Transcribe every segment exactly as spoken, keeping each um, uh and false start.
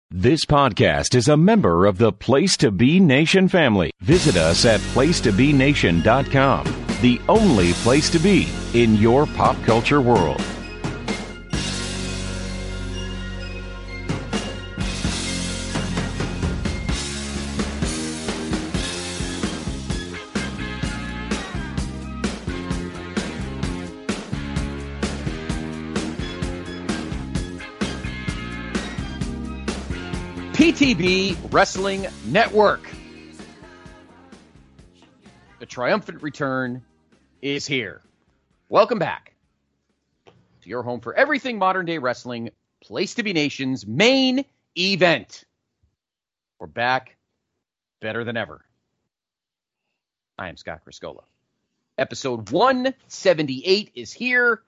This podcast is a member of the Place to Be Nation family. Visit us at place to be nation dot com, the only place to be in your pop culture world. P T B Wrestling Network. The triumphant return is here. Welcome back to your home for everything modern day wrestling, Place to Be Nation's main event. We're back better than ever. I am Scott Criscola. Episode one seventy-eight is here.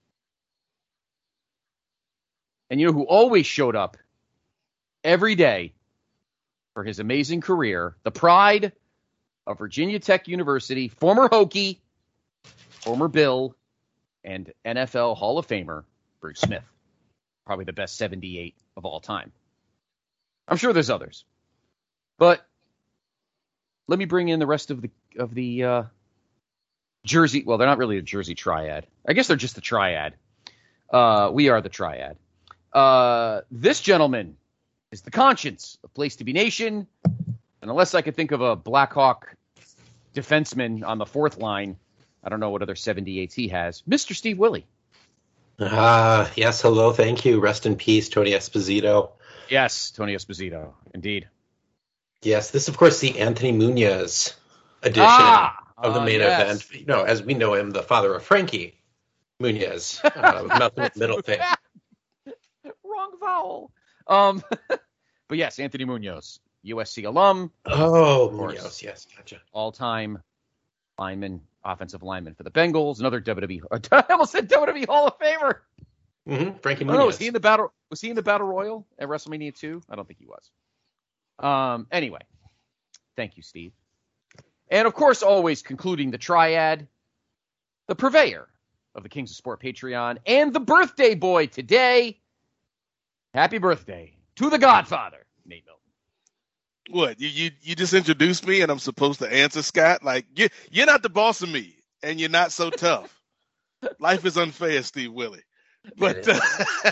And you know who always showed up every day for his amazing career, the pride of Virginia Tech University, former Hokie, former Bill, and N F L Hall of Famer, Bruce Smith. Probably the best seventy-eight of all time. I'm sure there's others. But let me bring in the rest of the of the uh, Jersey. Well, they're not really a Jersey triad. I guess they're just the triad. Uh, we are the triad. Uh, this gentleman is the conscience of Place to Be Nation. And unless I could think of a Blackhawk defenseman on the fourth line, I don't know what other seventy-eights he has. Mister Steve Willie. Ah, uh, yes, hello, thank you. Rest in peace, Tony Esposito. Yes, Tony Esposito, indeed. Yes, this is, of course, the Anthony Munoz edition ah, of the main uh, yes. event. You know, as we know him, the father of Frankie Munoz. Uh, nothing in the middle thing. Wrong vowel. Um, but yes, Anthony Munoz, U S C alum. Oh, Munoz, yes, gotcha. All-time lineman, offensive lineman for the Bengals. Another W W E. I almost said W W E Hall of Famer. Mm-hmm. Frankie Oh, Munoz. no, was he in the battle? Was he in the Battle Royal at WrestleMania two? I don't think he was. Um. Anyway, thank you, Steve. And of course, always concluding the triad, the purveyor of the Kings of Sport Patreon and the birthday boy today. Happy birthday to the Godfather, Nate Milton. What, you, you you just introduced me and I'm supposed to answer, Scott? Like, you, you're not the boss of me, and you're not so tough. Life is unfair, Steve Willie. But, uh,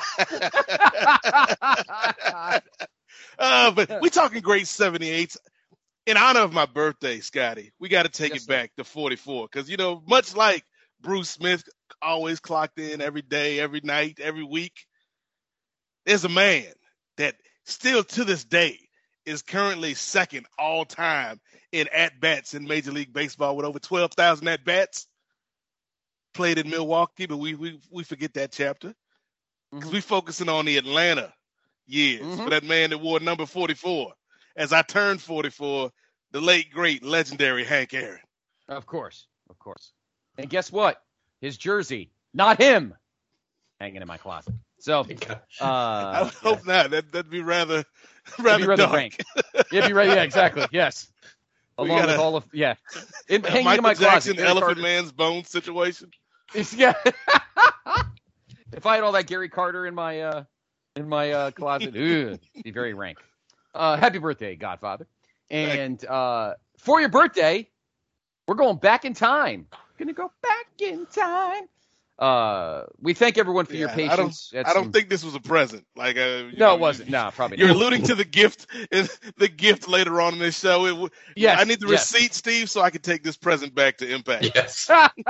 uh, but we're talking great seventy-eights. In honor of my birthday, Scotty, we got to take yes, it back to forty-four. Because, you know, much like Bruce Smith always clocked in every day, every night, every week, there's a man that still to this day is currently second all time in at-bats in Major League Baseball with over twelve thousand at-bats. Played in Milwaukee, but we we, we forget that chapter because mm-hmm. we're focusing on the Atlanta years mm-hmm. for that man that wore number forty-four. As I turned forty-four, the late, great, legendary Hank Aaron. Of course, of course. And guess what? His jersey, not him, hanging in my closet. So, uh, I would hope yeah. not. That, that'd be rather, rather, be rather dark. rank. It'd be right. Yeah, exactly. Yes. We Along gotta, with all of, yeah. In, hanging Michael in my Jackson, closet. Elephant Carter. Man's Bone situation. It's, yeah. If I had all that Gary Carter in my, uh, in my uh, closet, it'd be very rank. Uh, happy birthday, Godfather. And uh, for your birthday, we're going back in time. Going to go back in time. Uh, we thank everyone for yeah, your patience. I don't, I don't some... think this was a present. Like, uh, no, know, it wasn't. No, probably you're not. You're alluding to the gift, the gift later on in this show. It, yes, I need the yes. receipt, Steve, so I can take this present back to Impact. Yes.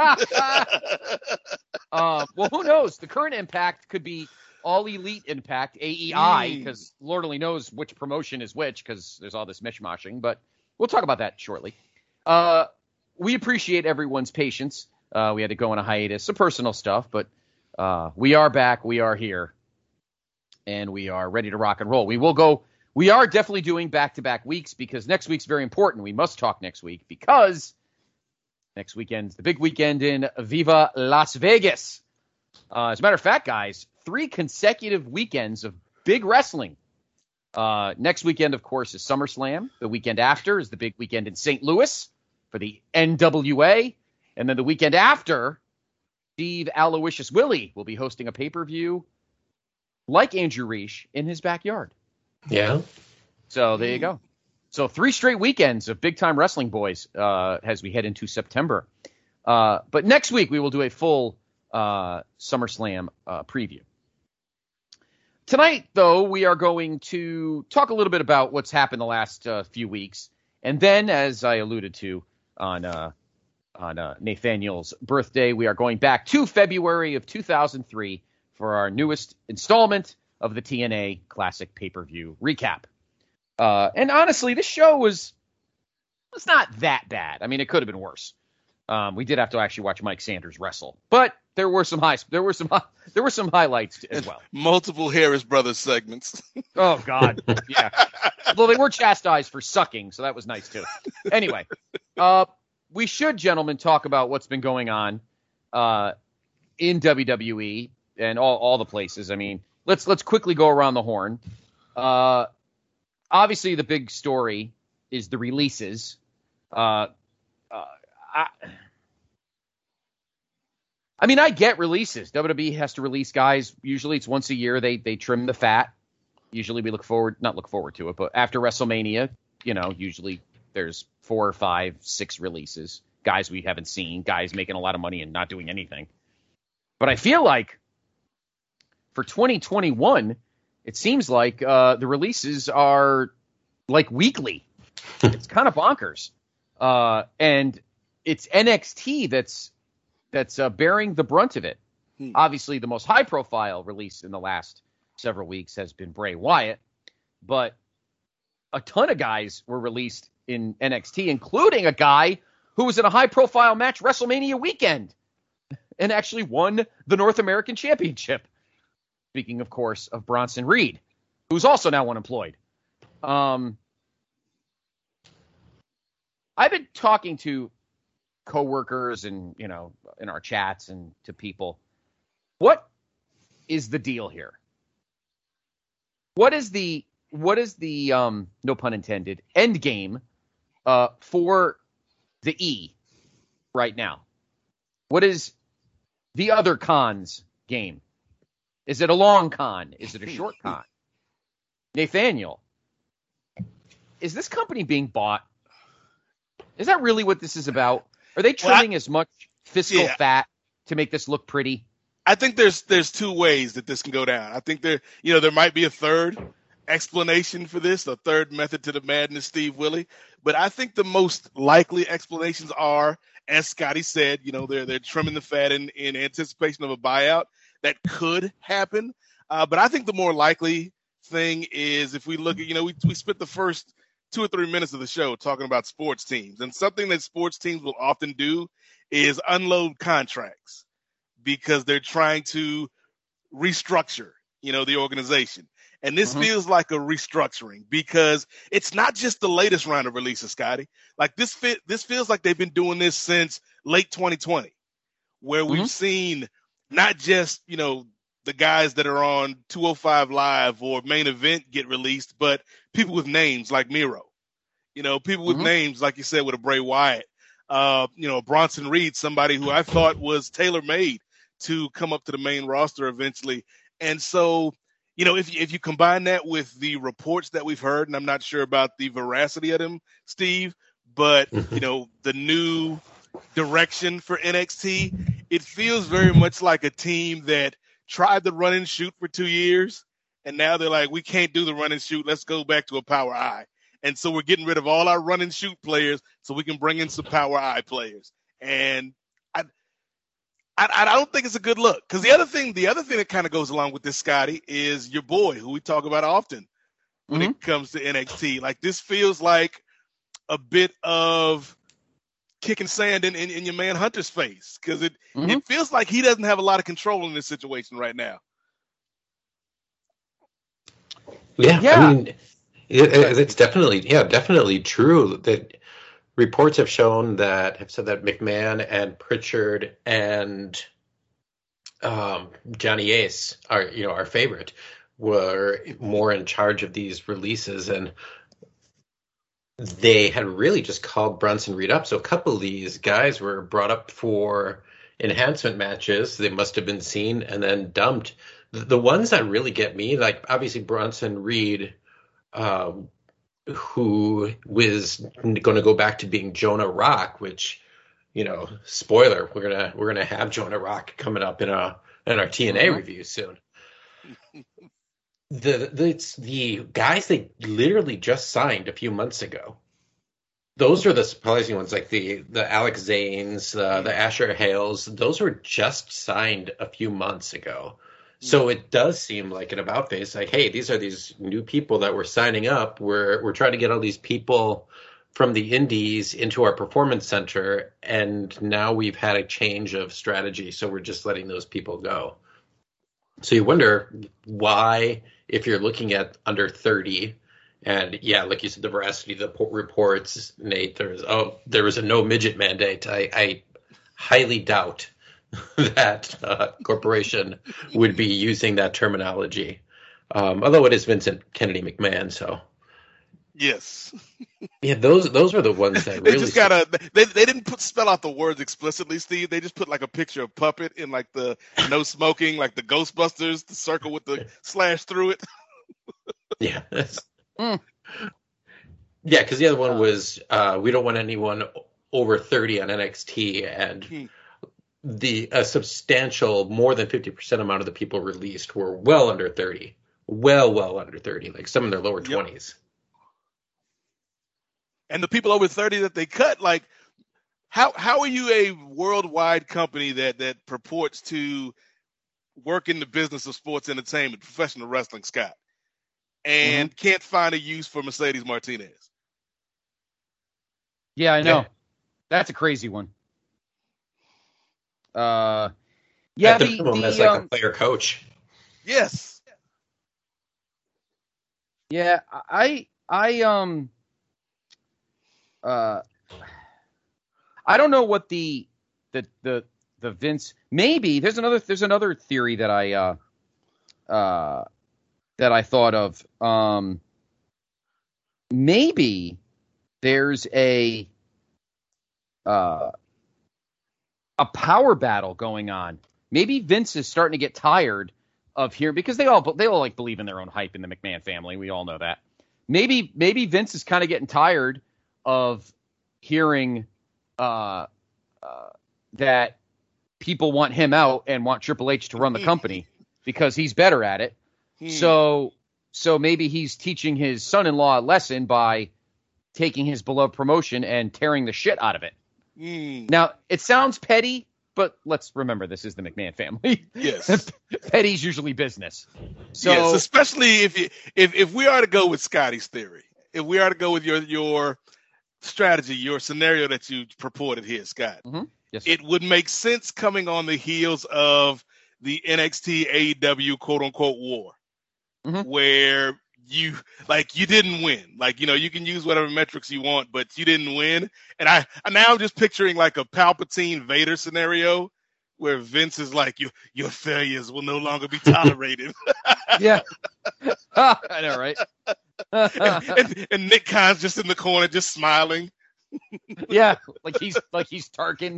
uh, well, who knows? The current Impact could be All Elite Impact, A E I, because mm. Lord only knows which promotion is which, because there's all this mishmashing. But we'll talk about that shortly. Uh, we appreciate everyone's patience. Uh, we had to go on a hiatus, some personal stuff, but uh, we are back. We are here, and we are ready to rock and roll. We will go. We are definitely doing back-to-back weeks because next week's very important. We must talk next week because next weekend's the big weekend in Viva Las Vegas. Uh, as a matter of fact, guys, three consecutive weekends of big wrestling. Uh, next weekend, of course, is SummerSlam. The weekend after is the big weekend in Saint Louis for the N W A. And then the weekend after, Steve Aloysius Willie will be hosting a pay-per-view like Andrew Reich in his backyard. Yeah. So there you go. So three straight weekends of big time wrestling, boys, uh, as we head into September. Uh, but next week we will do a full uh, SummerSlam uh, preview. Tonight, though, we are going to talk a little bit about what's happened the last uh, few weeks. And then, as I alluded to on uh, on uh, Nathaniel's birthday, we are going back to February of two thousand three for our newest installment of the T N A Classic pay-per-view recap. Uh, and honestly, this show was was not that bad. I mean, it could have been worse. Um, we did have to actually watch Mike Sanders wrestle, but there were some high, there were some, there were some highlights as well. Multiple Harris Brothers segments. Oh God, yeah. Well, they were chastised for sucking, so that was nice too. Anyway, uh, we should, gentlemen, talk about what's been going on uh, in W W E and all, all the places. I mean, let's let's quickly go around the horn. Uh, obviously, the big story is the releases. Uh, uh, I, I mean, I get releases. W W E has to release guys. Usually it's once a year. They they trim the fat. Usually we look forward, not look forward to it, but after WrestleMania, you know, usually there's four or five, six releases. Guys we haven't seen, guys making a lot of money and not doing anything. But I feel like for twenty twenty-one, it seems like uh, the releases are like weekly. It's kind of bonkers. Uh, and it's N X T that's that's uh, bearing the brunt of it. Hmm. Obviously, the most high-profile release in the last several weeks has been Bray Wyatt, but a ton of guys were released in N X T, including a guy who was in a high-profile match WrestleMania weekend and actually won the North American Championship. Speaking, of course, of Bronson Reed, who's also now unemployed. Um, I've been talking to coworkers and, you know, in our chats and to people. What is the deal here? What is the, what is the, um, no pun intended, end game uh, for the E right now? What is the other con's game? Is it a long con? Is it a short con? Nathaniel, is this company being bought? Is that really what this is about? Are they trimming well, I, as much fiscal yeah. fat to make this look pretty? I think there's there's two ways that this can go down. I think there, you know, there might be a third explanation for this, a third method to the madness, Steve Willie. But I think the most likely explanations are, as Scotty said, you know, they're they're trimming the fat in, in anticipation of a buyout. That could happen. Uh, but I think the more likely thing is if we look at, you know, we we spent the first two or three minutes of the show talking about sports teams. And something that sports teams will often do is unload contracts because they're trying to restructure, you know, the organization. And this mm-hmm. feels like a restructuring because it's not just the latest round of releases, Scotty. Like this fit, this feels like they've been doing this since late twenty twenty, where mm-hmm. we've seen not just, you know, the guys that are on two oh five Live or Main Event get released, but people with names like Miro, you know, people with mm-hmm. names, like you said, with a Bray Wyatt, uh, you know, Bronson Reed, somebody who I thought was tailor-made to come up to the main roster eventually. And so, you know, if, if you combine that with the reports that we've heard, and I'm not sure about the veracity of them, Steve, but, you know, the new direction for N X T, it feels very much like a team that tried the run and shoot for two years, and now they're like, we can't do the run and shoot. Let's go back to a power I. And so we're getting rid of all our run and shoot players so we can bring in some power I players. And I, I, I don't think it's a good look because the other thing, the other thing that kind of goes along with this, Scotty, is your boy who we talk about often when mm-hmm. it comes to N X T. Like this feels like a bit of kicking sand in, in, in your man Hunter's face because it, mm-hmm. it feels like he doesn't have a lot of control in this situation right now. Yeah, yeah. I mean, it, it's definitely, yeah, definitely true that reports have shown that, have said that McMahon and Pritchard and um, Johnny Ace, our, you know, our favorite, were more in charge of these releases, and they had really just called Bronson Reed up. So a couple of these guys were brought up for enhancement matches. They must have been seen and then dumped. The, the ones that really get me, like obviously Bronson Reed, um, who was going to go back to being Jonah Rock, which, you know, spoiler, we're gonna we're gonna have Jonah Rock coming up in a in our T N A mm-hmm. review soon. the the it's the guys they literally just signed a few months ago. Those are the surprising ones, like the the Alex Zanes, uh, the Asher Hales. Those were just signed a few months ago. So it does seem like an about face, like, hey, these are these new people that we're signing up. We're we're trying to get all these people from the indies into our performance center, and now we've had a change of strategy, so we're just letting those people go. So you wonder why, if you're looking at under thirty, and yeah, like you said, the veracity of the reports, Nate, there's oh, there was a no midget mandate. I, I highly doubt that uh, corporation would be using that terminology, um, although it is Vincent Kennedy McMahon. So, yes, yeah, those those were the ones that they really just gotta. They they didn't put spell out the words explicitly, Steve. They just put like a picture of Puppet in like the no smoking, like the Ghostbusters, the circle with the slash through it. yeah, mm. yeah, because the other one was uh, we don't want anyone over thirty on N X T, and hmm. the a substantial more than fifty percent amount of the people released were well under thirty, well, well under thirty, like some in their lower yep. twenties. And the people over thirty that they cut, like, how how are you a worldwide company that, that purports to work in the business of sports entertainment, professional wrestling, Scott, and mm-hmm. can't find a use for Mercedes Martinez? Yeah, I know. Yeah. That's a crazy one. Uh, yeah, At the, the, minimum, the as like um, a player coach. Yes. Yeah, I, I, um, uh, I don't know what the, the, the, the Vince. Maybe there's another. There's another theory that I, uh, uh, that I thought of. Um, maybe there's a, uh. a power battle going on. Maybe Vince is starting to get tired of hearing, because they all they all like believe in their own hype in the McMahon family. We all know that. Maybe maybe Vince is kind of getting tired of hearing uh, uh, that people want him out and want Triple H to run the company because he's better at it. So so maybe he's teaching his son-in-law a lesson by taking his beloved promotion and tearing the shit out of it. Mm. Now, it sounds petty, but let's remember this is the McMahon family. Yes. Petty's usually business. So, yes, especially if you if, if we are to go with Scotty's theory, if we are to go with your your strategy, your scenario that you purported here, Scott, mm-hmm. yes, it would make sense coming on the heels of the N X T A E W quote unquote war, mm-hmm. where you like you didn't win. Like, you know, you can use whatever metrics you want, but you didn't win. And I, I now I'm just picturing like a Palpatine Vader scenario where Vince is like, your your failures will no longer be tolerated. Yeah. I know, right? and, and, and Nick Khan's just in the corner, just smiling. Yeah, like he's like he's Tarkin.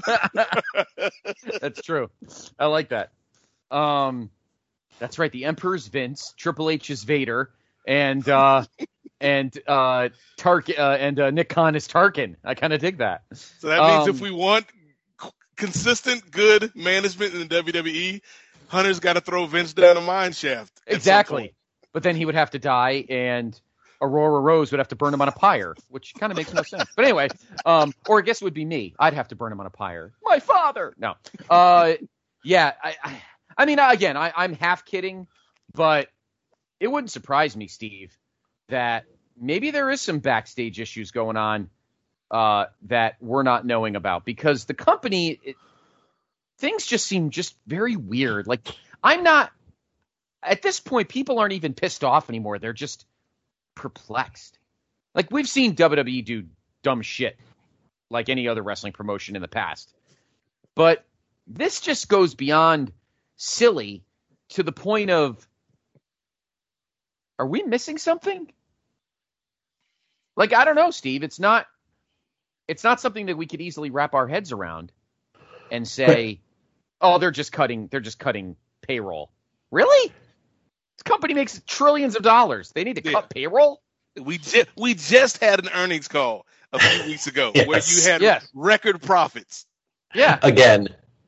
That's true. I like that. Um That's right. The Emperor's Vince, Triple H is Vader, and uh, and uh, Tark uh, and uh, Nick Khan is Tarkin. I kind of dig that. So that means um, if we want c- consistent, good management in the W W E, Hunter's got to throw Vince down a mine shaft. Exactly. But then he would have to die, and Aurora Rose would have to burn him on a pyre, which kind of makes no sense. But anyway, um, or I guess it would be me. I'd have to burn him on a pyre. My father. No. Uh, yeah. I. I I mean, again, I, I'm half kidding, but it wouldn't surprise me, Steve, that maybe there is some backstage issues going on uh, that we're not knowing about, because the company, it, things just seem just very weird. Like, I'm not, at this point, people aren't even pissed off anymore. They're just perplexed. Like, we've seen W W E do dumb shit like any other wrestling promotion in the past. But this just goes beyond silly to the point of, are we missing something? Like, I don't know, Steve. It's not, it's not something that we could easily wrap our heads around and say, oh, they're just cutting, they're just cutting payroll. Really? This company makes trillions of dollars. They need to Yeah. cut payroll. We just we just had an earnings call a few weeks ago Yes. where you had Yes. record profits. Yeah. Again,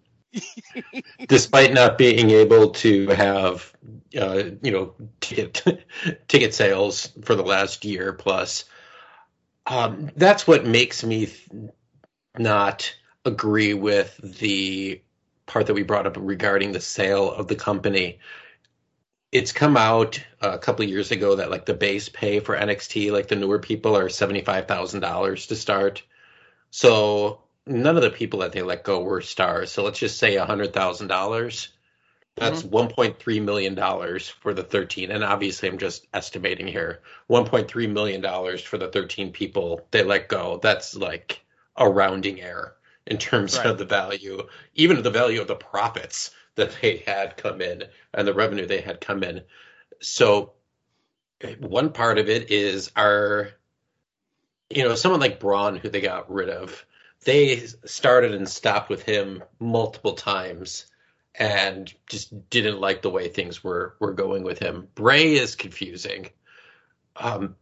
despite not being able to have, uh, you know, ticket ticket sales for the last year plus, um, that's what makes me th- not agree with the part that we brought up regarding the sale of the company. It's come out a couple of years ago that like the base pay for N X T, like the newer people, are seventy-five thousand dollars to start. So none of the people that they let go were stars. So let's just say one hundred thousand dollars. That's Mhm. one point three million dollars for the thirteen. And obviously, I'm just estimating here. one point three million dollars for the thirteen people they let go. That's like a rounding error in terms Right. of the value, even the value of the profits that they had come in and the revenue they had come in. So one part of it is our, you know, someone like Braun, who they got rid of, they started and stopped with him multiple times and just didn't like the way things were, were going with him. Bray is confusing. Um,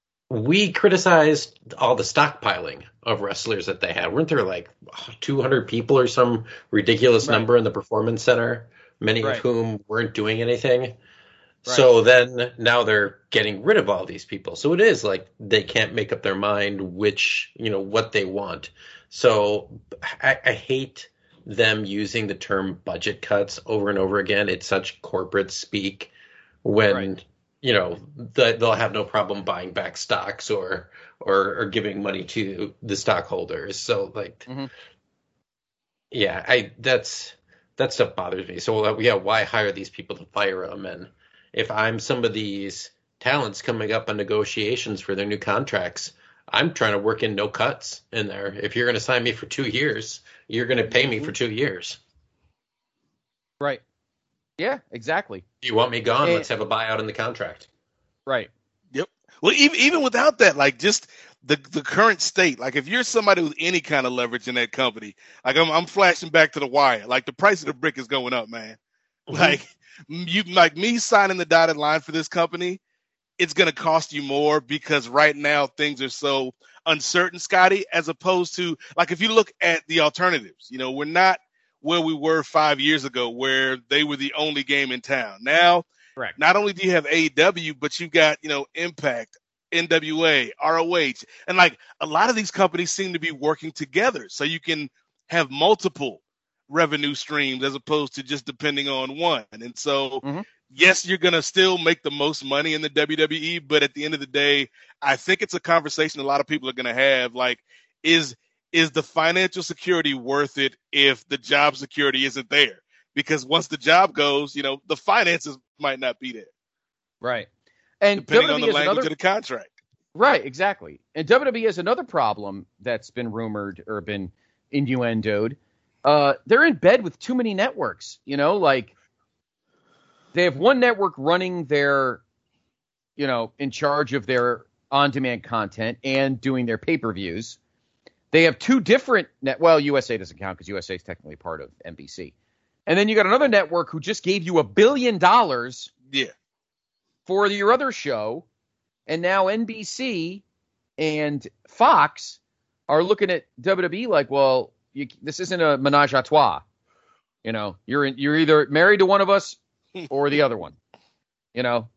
we criticized all the stockpiling of wrestlers that they had. Weren't there like two hundred people or some ridiculous Right. number in the Performance Center, many Right. of whom weren't doing anything? So then now they're getting rid of all these people. So it is like they can't make up their mind which, you know, what they want. So I, I hate them using the term budget cuts over and over again. It's such corporate speak when, Right. you know, the, they'll have no problem buying back stocks or, or, or giving money to the stockholders. So like, Mhm. yeah, I, that's, that stuff bothers me. So uh, yeah, why hire these people to fire them? And if I'm some of these talents coming up on negotiations for their new contracts, I'm trying to work in no cuts in there. If you're going to sign me for two years, you're going to pay me for two years. Right. Yeah, exactly. If you want me gone, And- let's have a buyout in the contract. Right. Yep. Well, even even without that, like just the the current state, like if you're somebody with any kind of leverage in that company, like I'm I'm flashing back to the wire, like the price of the brick is going up, man. Mhm. Like you like me signing the dotted line for this company, it's gonna cost you more because right now things are so uncertain, Scotty, as opposed to like if you look at the alternatives, you know, we're not where we were five years ago where they were the only game in town. Now Correct. not only do you have A E W, but you've got, you know, Impact, N W A, R O H. And like a lot of these companies seem to be working together so you can have multiple revenue streams as opposed to just depending on one. And so, Mhm. yes, you're going to still make the most money in the W W E, but at the end of the day, I think it's a conversation a lot of people are going to have. Like, is is the financial security worth it if the job security isn't there? Because once the job goes, you know, the finances might not be there, Right. And depending W on W E the is language another of the contract. Right, exactly. And W W E is another problem that's been rumored or been innuendoed. Uh, they're in bed with too many networks. You know, like they have one network running their, you know, in charge of their on-demand content and doing their pay-per-views. They have two different net. Well, U S A doesn't count because U S A is technically part of N B C. And then you got another network who just gave you a billion dollars Yeah. for your other show, and now N B C and Fox are looking at W W E like, well, you, this isn't a menage a trois. You know, you're in, you're either married to one of us or the other one. You know,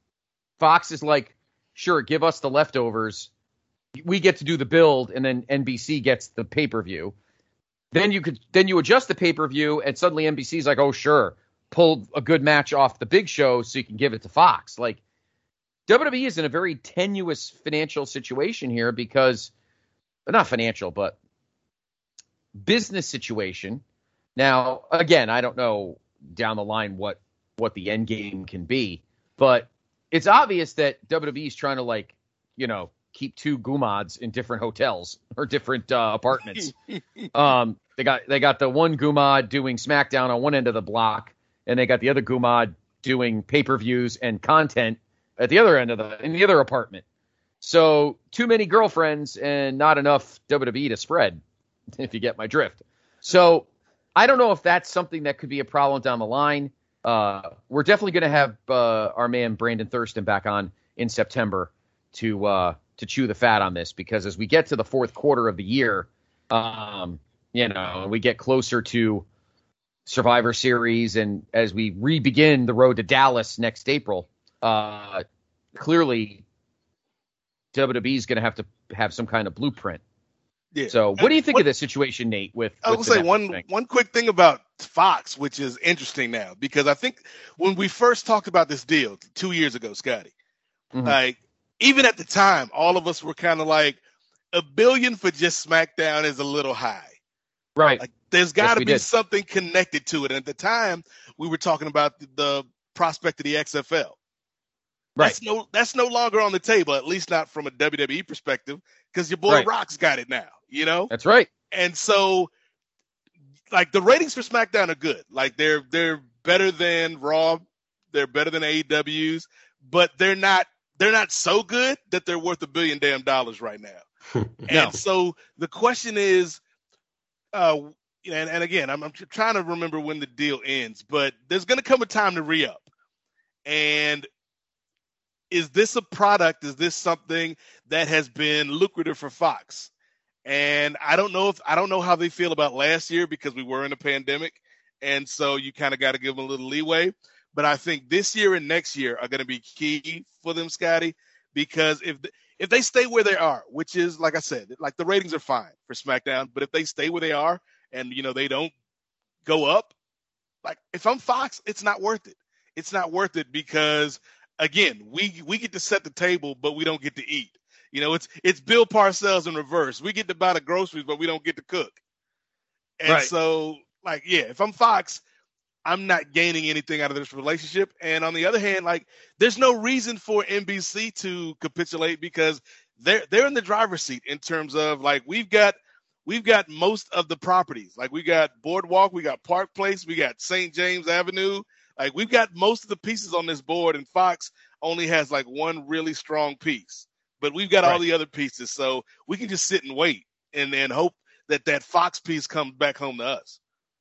Fox is like, sure, give us the leftovers. We get to do the build, and then N B C gets the pay per view. Then you could then you adjust the pay per view, and suddenly N B C's like, oh sure, pull a good match off the big show so you can give it to Fox. Like W W E is in a very tenuous financial situation here because, not financial, but business situation. Now, again, I don't know down the line what what the end game can be, but it's obvious that W W E is trying to, like, you know, keep two Gumads in different hotels or different uh, apartments. um, they got they got the one Gumad doing SmackDown on one end of the block, and they got the other Gumad doing pay-per-views and content at the other end of the in the other apartment. So too many girlfriends and not enough W W E to spread, if you get my drift. So I don't know if that's something that could be a problem down the line. uh, we're definitely going to have uh, our man Brandon Thurston back on in September to uh, to chew the fat on this, because as we get to the fourth quarter of the year, um, you know, we get closer to Survivor Series, and as we re-begin the road to Dallas next April, uh, clearly W W E is going to have to have some kind of blueprint. Yeah. So what and do you think what, of this situation, Nate? With, I with will the say one thing? one quick thing about Fox, which is interesting now, because I think when we first talked about this deal two years ago, Scotty, Mhm. like even at the time, all of us were kind of like, a billion for just SmackDown is a little high. Right. Like there's got to we be did. something connected to it. And at the time, we were talking about the, the prospect of the X F L. Right. That's no that's no longer on the table, at least not from a W W E perspective, because your boy Right. Rock's got it now, you know? That's right. And so, like, the ratings for SmackDown are good. Like, they're they're better than Raw, they're better than A E W's, but they're not they're not so good that they're worth a billion damn dollars right now. And so the question is, uh, and, and again, I'm, I'm trying to remember when the deal ends, but there's going to come a time to re-up. And is this a product? Is this something that has been lucrative for Fox? And I don't know if I don't know how they feel about last year, because we were in a pandemic, and so you kind of got to give them a little leeway. But I think this year and next year are going to be key for them, Scotty, because if if they stay where they are, which is, like I said, like the ratings are fine for SmackDown, but if they stay where they are and, you know, they don't go up, like if I'm Fox, it's not worth it. It's not worth it because, again, we we get to set the table, but we don't get to eat. You know, it's it's Bill Parcells in reverse. We get to buy the groceries, but we don't get to cook. And Right. so, like, yeah, if I'm Fox, I'm not gaining anything out of this relationship. And on the other hand, like, there's no reason for N B C to capitulate, because they're they're in the driver's seat in terms of, like, we've got we've got most of the properties. Like, we got Boardwalk, we got Park Place, we got Saint James Avenue. Like, we've got most of the pieces on this board, and Fox only has like one really strong piece. But we've got all Right. the other pieces, so we can just sit and wait and then hope that that Fox piece comes back home to us.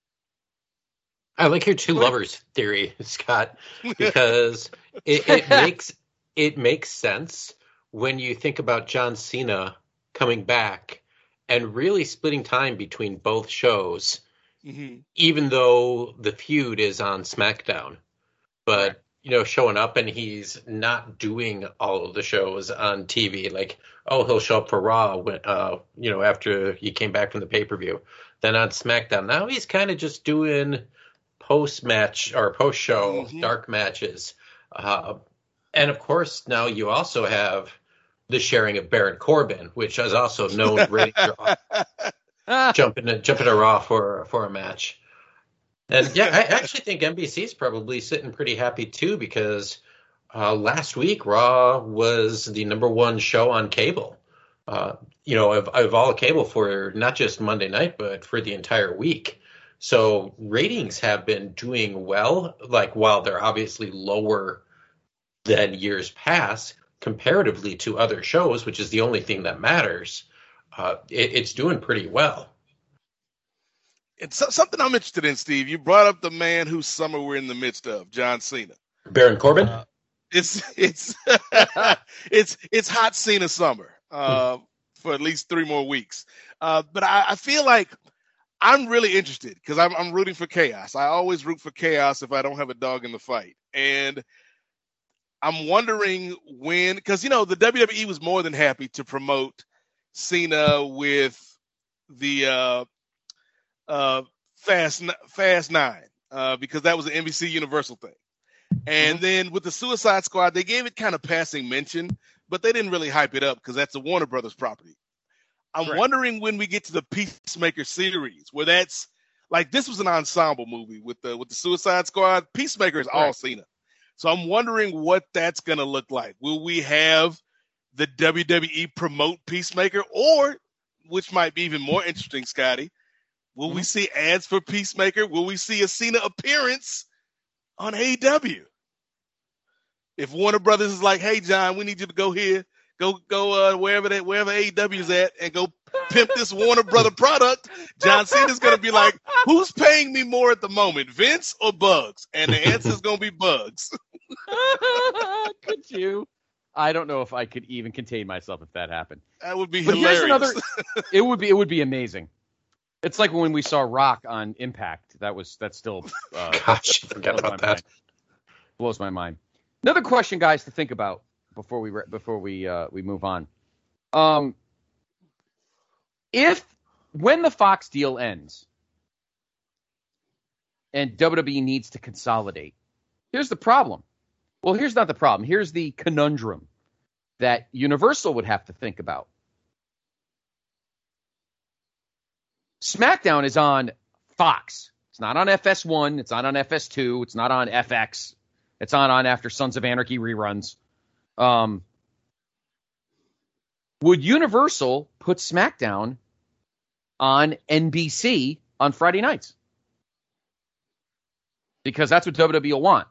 I like your two lovers theory, Scott, because it, it makes it makes sense when you think about John Cena coming back and really splitting time between both shows, Mm-hmm. even though the feud is on SmackDown. But Right. you know, showing up and he's not doing all of the shows on T V. Like, oh, he'll show up for Raw when, uh, you know, after he came back from the pay per view. Then on SmackDown, now he's kind of just doing post match or post show Mhm. dark matches. Uh, and of course, now you also have the sharing of Baron Corbin, which is also known rating draw, Ah, jumping to, jumping to Raw for for a match. And yeah, I actually think N B C is probably sitting pretty happy too, because uh, last week Raw was the number one show on cable. Uh, you know, of, of all cable for not just Monday night, but for the entire week. So ratings have been doing well, like while they're obviously lower than years past comparatively to other shows, which is the only thing that matters. Uh, it, it's doing pretty well. It's so- something I'm interested in, Steve. You brought up the man whose summer we're in the midst of, John Cena. Baron Corbin? Uh, It's it's it's it's hot Cena summer uh, for at least three more weeks. Uh, but I, I feel like I'm really interested because I'm I'm rooting for chaos. I always root for chaos if I don't have a dog in the fight. And I'm wondering when, because you know the W W E was more than happy to promote Cena with the uh, uh, Fast Fast Nine uh, because that was an N B C Universal thing. And then with the Suicide Squad, they gave it kind of passing mention, but they didn't really hype it up because that's a Warner Brothers property. I'm Right. wondering when we get to the Peacemaker series, where that's like this was an ensemble movie with the with the Suicide Squad. Peacemaker is all Right. Cena, so I'm wondering what that's gonna look like. Will we have the W W E promote Peacemaker, or which might be even more interesting, Scotty? Will we see ads for Peacemaker? Will we see a Cena appearance on A E W? If Warner Brothers is like, hey John, we need you to go here, go go uh, wherever that wherever A E W is at, and go pimp this Warner Brother product, John Cena's going to be like, who's paying me more at the moment, Vince or Bugs? And the answer is going to be Bugs. Could you? I don't know if I could even contain myself if that happened. That would be but hilarious. Here's another, it would be it would be amazing. It's like when we saw Rock on Impact. That was that's still uh, gosh, I forgot about that. Mind. Blows my mind. Another question, guys, to think about before we before we uh, we move on. Um, if when the Fox deal ends and W W E needs to consolidate, here's the problem. Well, here's not the problem. Here's the conundrum that Universal would have to think about. SmackDown is on Fox. It's not on F S one. It's not on F S two. It's not on F X. It's on on after Sons of Anarchy reruns. Um, would Universal put SmackDown on N B C on Friday nights? Because that's what W W E will want.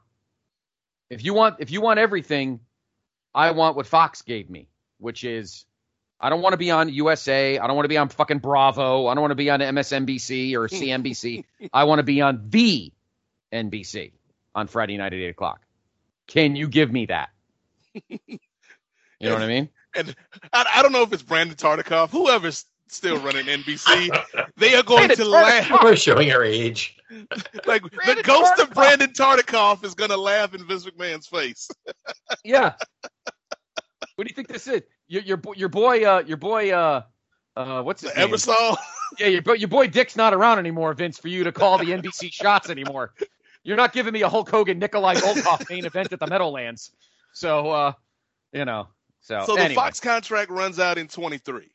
If you want, if you want everything, I want what Fox gave me, which is I don't want to be on U S A. I don't want to be on fucking Bravo. I don't want to be on M S N B C or C N B C. I want to be on the N B C on Friday night at eight o'clock. Can you give me that? You know what I mean? And I, I don't know if it's Brandon Tartikoff, whoever's still running N B C. They are going Brandon to laugh. We're showing our age. Like Brandon the ghost Tartikoff. of Brandon Tartikoff is going to laugh in Vince McMahon's face. Yeah. What do you think this is? Your your, bo- your boy, uh, your boy, uh, uh, what's his The name? Eversole. Yeah, your, bo- your boy Dick's not around anymore, Vince, for you to call the N B C shots anymore. You're not giving me a Hulk Hogan, Nikolai Volkov main event at the Meadowlands. So, uh, you know, so So the anyway. Fox contract runs out in twenty-three.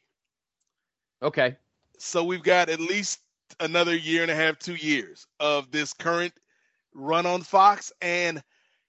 Okay. So we've got at least another year and a half, two years of this current run on Fox. And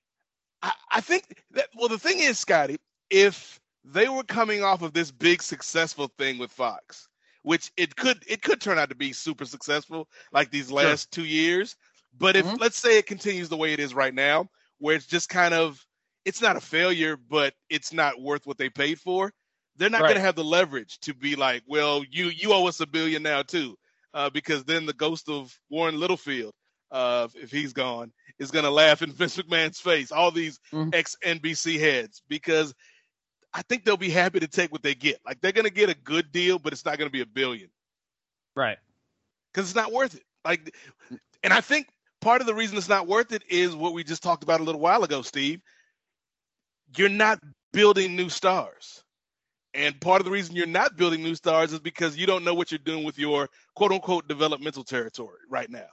I, I think that, well, the thing is, Scotty, if they were coming off of this big successful thing with Fox, which it could, it could turn out to be super successful like these last sure. two years. But if, Mm-hmm. let's say it continues the way it is right now, where it's just kind of, it's not a failure, but it's not worth what they paid for. They're not Right. going to have the leverage to be like, well, you you owe us a billion now too, uh, because then the ghost of Warren Littlefield, uh, if he's gone, is going to laugh in Vince McMahon's face. All these Mhm. ex-N B C heads, because I think they'll be happy to take what they get. Like they're going to get a good deal, but it's not going to be a billion Right. because it's not worth it. Like, and I think part of the reason it's not worth it is what we just talked about a little while ago, Steve. You're not building new stars. And part of the reason you're not building new stars is because you don't know what you're doing with your quote unquote developmental territory right now.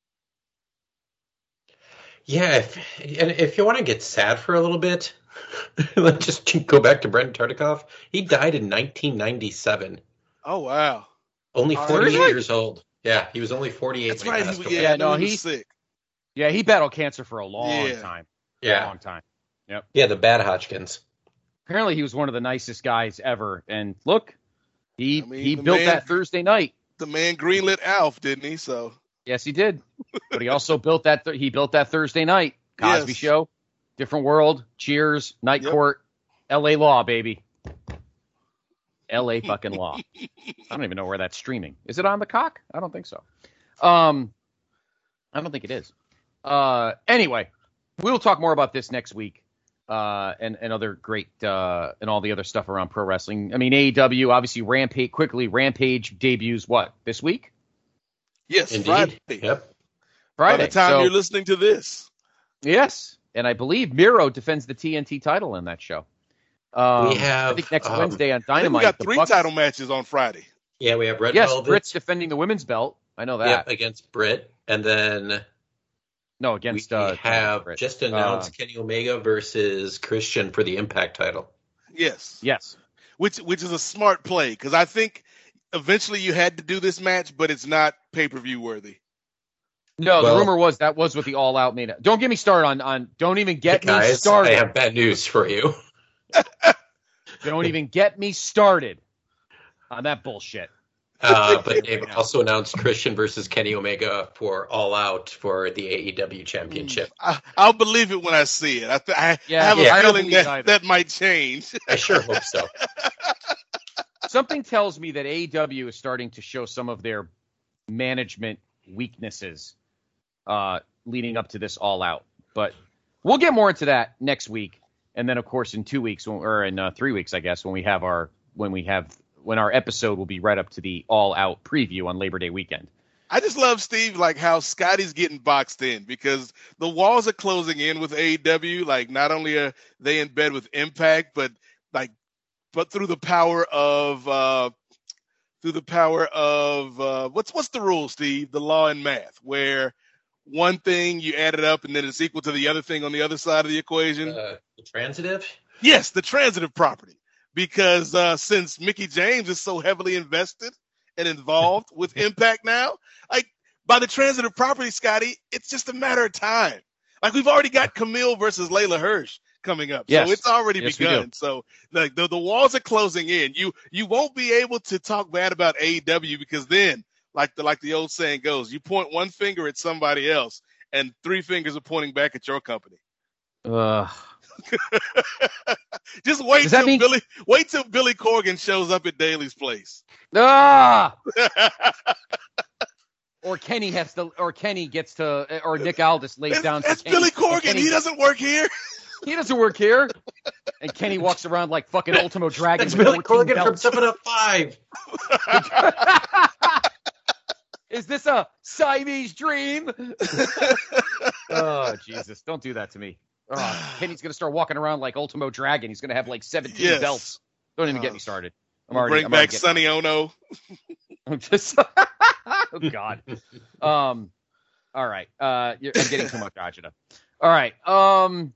Yeah, if, and if you want to get sad for a little bit, let's just go back to Brendan Tartikoff. He died in nineteen ninety-seven. Oh, wow. Only Oh, forty-eight really? years old. Yeah, he was only forty-eight That's when he right. passed He, away. yeah, Yeah, I know no, he was he- sick. Yeah, he battled cancer for a long Yeah. time. Yeah. Long time. Yeah, the bad Hodgkins. Apparently he was one of the nicest guys ever. And look, he I mean, he the built man- that Thursday night. The man greenlit Alf, didn't he? So Yes, he did. But he also built that th- he built that Thursday night. Cosby Yes. Show, Different World, Cheers, Night Yep. Court, L A Law, baby. L A fucking Law. I don't even know where that's streaming. Is it on the cock? I don't think so. Um, I don't think it is. Uh, anyway, we'll talk more about this next week. Uh, and, and other great, uh, and all the other stuff around pro wrestling. I mean, A E W, obviously, Rampage, quickly, Rampage debuts what, this week? yes, Indeed. Friday. Yep. Friday. By the time So- you're listening to this, Yes, and I believe Miro defends the T N T title in that show. Um, We have, I think next um, Wednesday on I think we Dynamite. got the three Bucks- title matches on Friday. Yeah, we have Red Yes, Velvet. Britt's defending the women's belt. I know that. Yep, against Britt. And then No, we against uh, have Britt. just announced Uh, Kenny Omega versus Christian for the Impact title. Yes. yes. Which which is a smart play because I think eventually you had to do this match, but it's not pay-per-view worthy. No, Well- the rumor was that was what the All Out made. Don't get me started on on. Don't even get Hey, guys, me started. I have bad news for you. Don't even get me started on that bullshit. Uh, but they've also announced Christian versus Kenny Omega for All Out for the A E W Championship. I, I'll believe it when I see it. I, th- I, Yeah, I have yeah, a I don't feeling believe that either. that might change. I sure hope so. something tells me that A E W is starting to show some of their management weaknesses uh, leading up to this All Out. But we'll get more into that next week, and then of course in two weeks or in uh, three weeks, I guess, when we have our when we have when our episode will be right up to the All Out preview on Labor Day weekend. I just love, Steve, like how Scotty's getting boxed in because the walls are closing in with A E W. Like, not only are they in bed with Impact, but like, but through the power of, uh, through the power of, uh, what's, what's the rule, Steve? The law and math, where one thing you add it up and then it's equal to the other thing on the other side of the equation. Uh, the transitive? Yes, the transitive property. Because, uh, since Mickie James is so heavily invested and involved with Impact now, like by the transitive property, Scotty, it's just a matter of time. Like we've already got Camille versus Layla Hirsch coming up, yes. so it's already yes, begun. So like the the walls are closing in. You you won't be able to talk bad about A E W because then, like the like the old saying goes, you point one finger at somebody else, and three fingers are pointing back at your company. Uh, Just wait Does that till mean- Billy wait till Billy Corgan shows up at Daly's place. ah! Or Kenny has to, or Kenny gets to, or Nick Aldis lays It's, down. it's to Kenny. Billy Corgan. Kenny, He doesn't work here. He doesn't work here. And Kenny walks around like fucking Ultimo Dragon. It's with Billy fourteen Corgan from belts. Seven Up Five. Is this a Siamese dream? Oh, Jesus. Don't do that to me. Oh, Kenny's going to start walking around like Ultimo Dragon. He's going to have like seventeen Yes. belts. Don't even get me started. I'm already, Bring I'm back already Sonny getting- Ono. I'm just, oh, God. Um, all right. Uh, you're, I'm getting too much agita. All right. Um,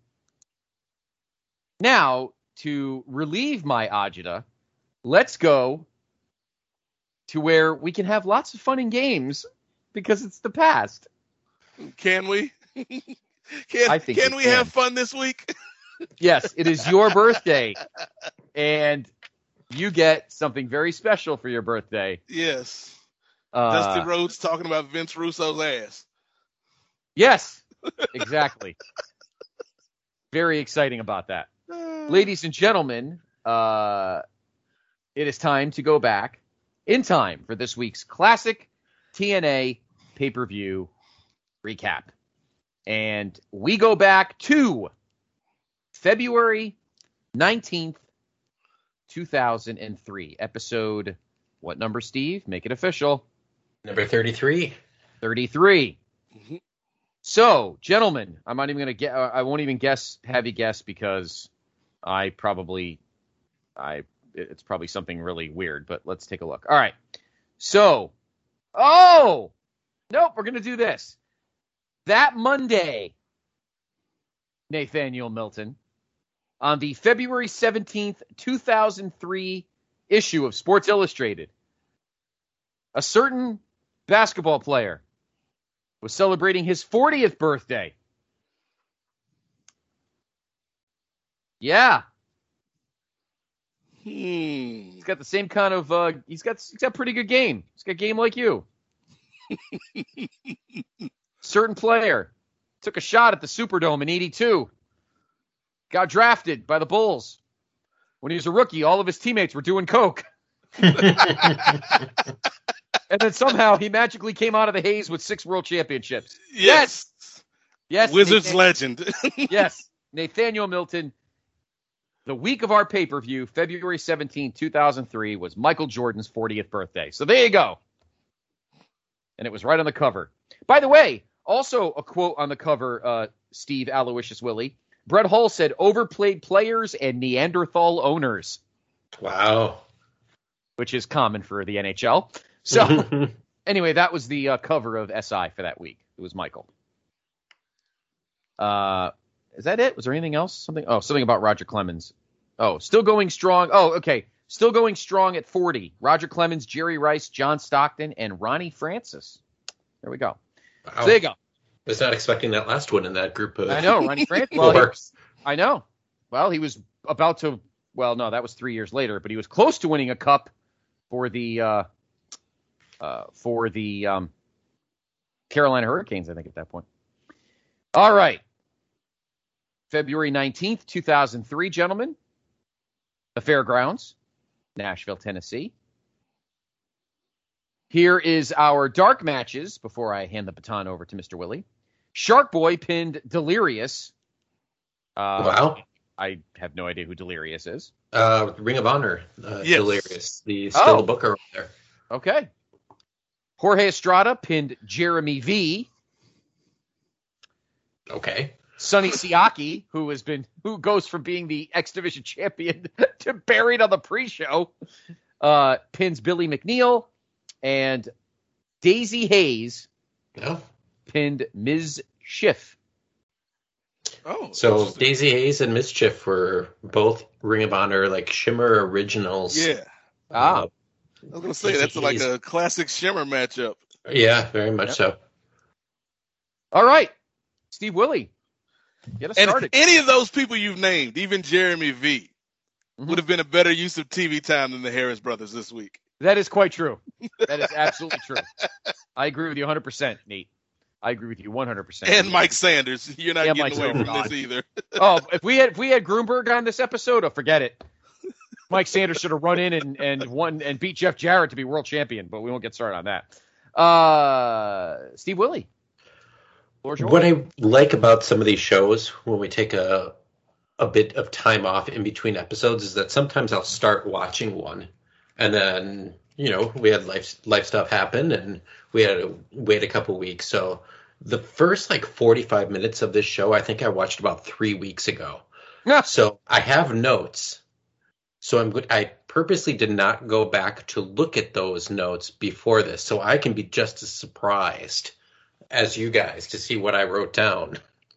now, to relieve my agita, let's go to where we can have lots of fun and games because it's the past. Can we? Can, I think can we we can. have fun this week? Yes, it is your birthday, and you get something very special for your birthday. Yes. Uh, Dusty Rhodes talking about Vince Russo's ass. Yes, exactly. Very exciting about that. Ladies and gentlemen, uh, it is time to go back in time for this week's classic T N A pay-per-view recap. And we go back to February nineteenth, two thousand three. Episode, what number, Steve? Make it official. Number thirty-three. thirty-three. Mm-hmm. So, gentlemen, I'm not even going to get, I won't even guess, have you guess because I probably, I, it's probably something really weird, but let's take a look. All right. So, oh, nope, we're going to do this. That Monday, Nathaniel Milton, on the February seventeenth, two thousand three issue of Sports Illustrated, a certain basketball player was celebrating his fortieth birthday. Yeah. Hmm. He's got the same kind of, uh, he's got, he's got pretty good game. He's got game like you. Certain player took a shot at the Superdome in eighty-two. Got drafted by the Bulls. When he was a rookie, all of his teammates were doing coke. And then somehow he magically came out of the haze with six world championships. Yes. Yes. Wizards Nathan- legend. Yes. Nathaniel Milton. The week of our pay-per-view, February seventeenth, two thousand three, was Michael Jordan's fortieth birthday. So there you go. And it was right on the cover. By the way, also a quote on the cover, uh, Steve Aloysius Willie. Brett Hull said, overplayed players and Neanderthal owners. Wow. Which is common for the N H L. So anyway, that was the uh, cover of S I for that week. It was Michael. Uh, is that it? Was there anything else? Something? Oh, something about Roger Clemens. Oh, still going strong. Oh, okay. Still going strong at forty. Roger Clemens, Jerry Rice, John Stockton, and Ronnie Francis. There we go. Wow. So there you go. I was not expecting that last one in that group of I know, Ronnie Francis. Well, Four. he- I know. Well, he was about to. Well, no, that was three years later, but he was close to winning a cup for the uh, uh, for the um, Carolina Hurricanes. I think at that point. All right, February nineteenth, two thousand three, gentlemen. The Fairgrounds. Nashville, Tennessee. Here is our dark matches before I hand the baton over to Mister Willie. Shark Boy pinned Delirious. Uh, Wow. I have no idea who Delirious is. Uh, Ring of Honor, uh, Yes. Delirious, the still Oh. the booker over there. Okay. Jorge Estrada pinned Jeremy V. Okay. Sonny Siaki, who has been who goes from being the X Division champion to buried on the pre-show, uh, pins Billy McNeil, and Daisy Hayes No. pinned Miz Schiff. Oh, So interesting. Daisy Hayes and Mischief were both Ring of Honor, like Shimmer originals. Yeah. Ah, Uh, I was gonna say Daisy that's like Hayes. a classic Shimmer matchup. yeah, very much Yep. so. all right, Steve Willie, get us And started. any of those people you've named, even Jeremy V, Mhm. would have been a better use of T V time than the Harris brothers this week. That is quite true. That is absolutely true. I agree with you one hundred percent, Nate. I agree with you one hundred percent. And Mike Sanders, you're not Yeah, getting Mike away from Sanders. this either. Oh, if we had if we had Grunberg on this episode, oh, forget it. Mike Sanders should have run in and, and won and beat Jeff Jarrett to be world champion, but we won't get started on that. Uh, Steve Willie. Floor's yours. What I like about some of these shows when we take a a bit of time off in between episodes is that sometimes I'll start watching one, and then you know we had life life stuff happen, and we had to wait a couple weeks. So the first like forty-five minutes of this show, I think I watched about three weeks ago. Yeah. So I have notes. So I'm good. I purposely did not go back to look at those notes before this, so I can be just as surprised as you guys to see what I wrote down.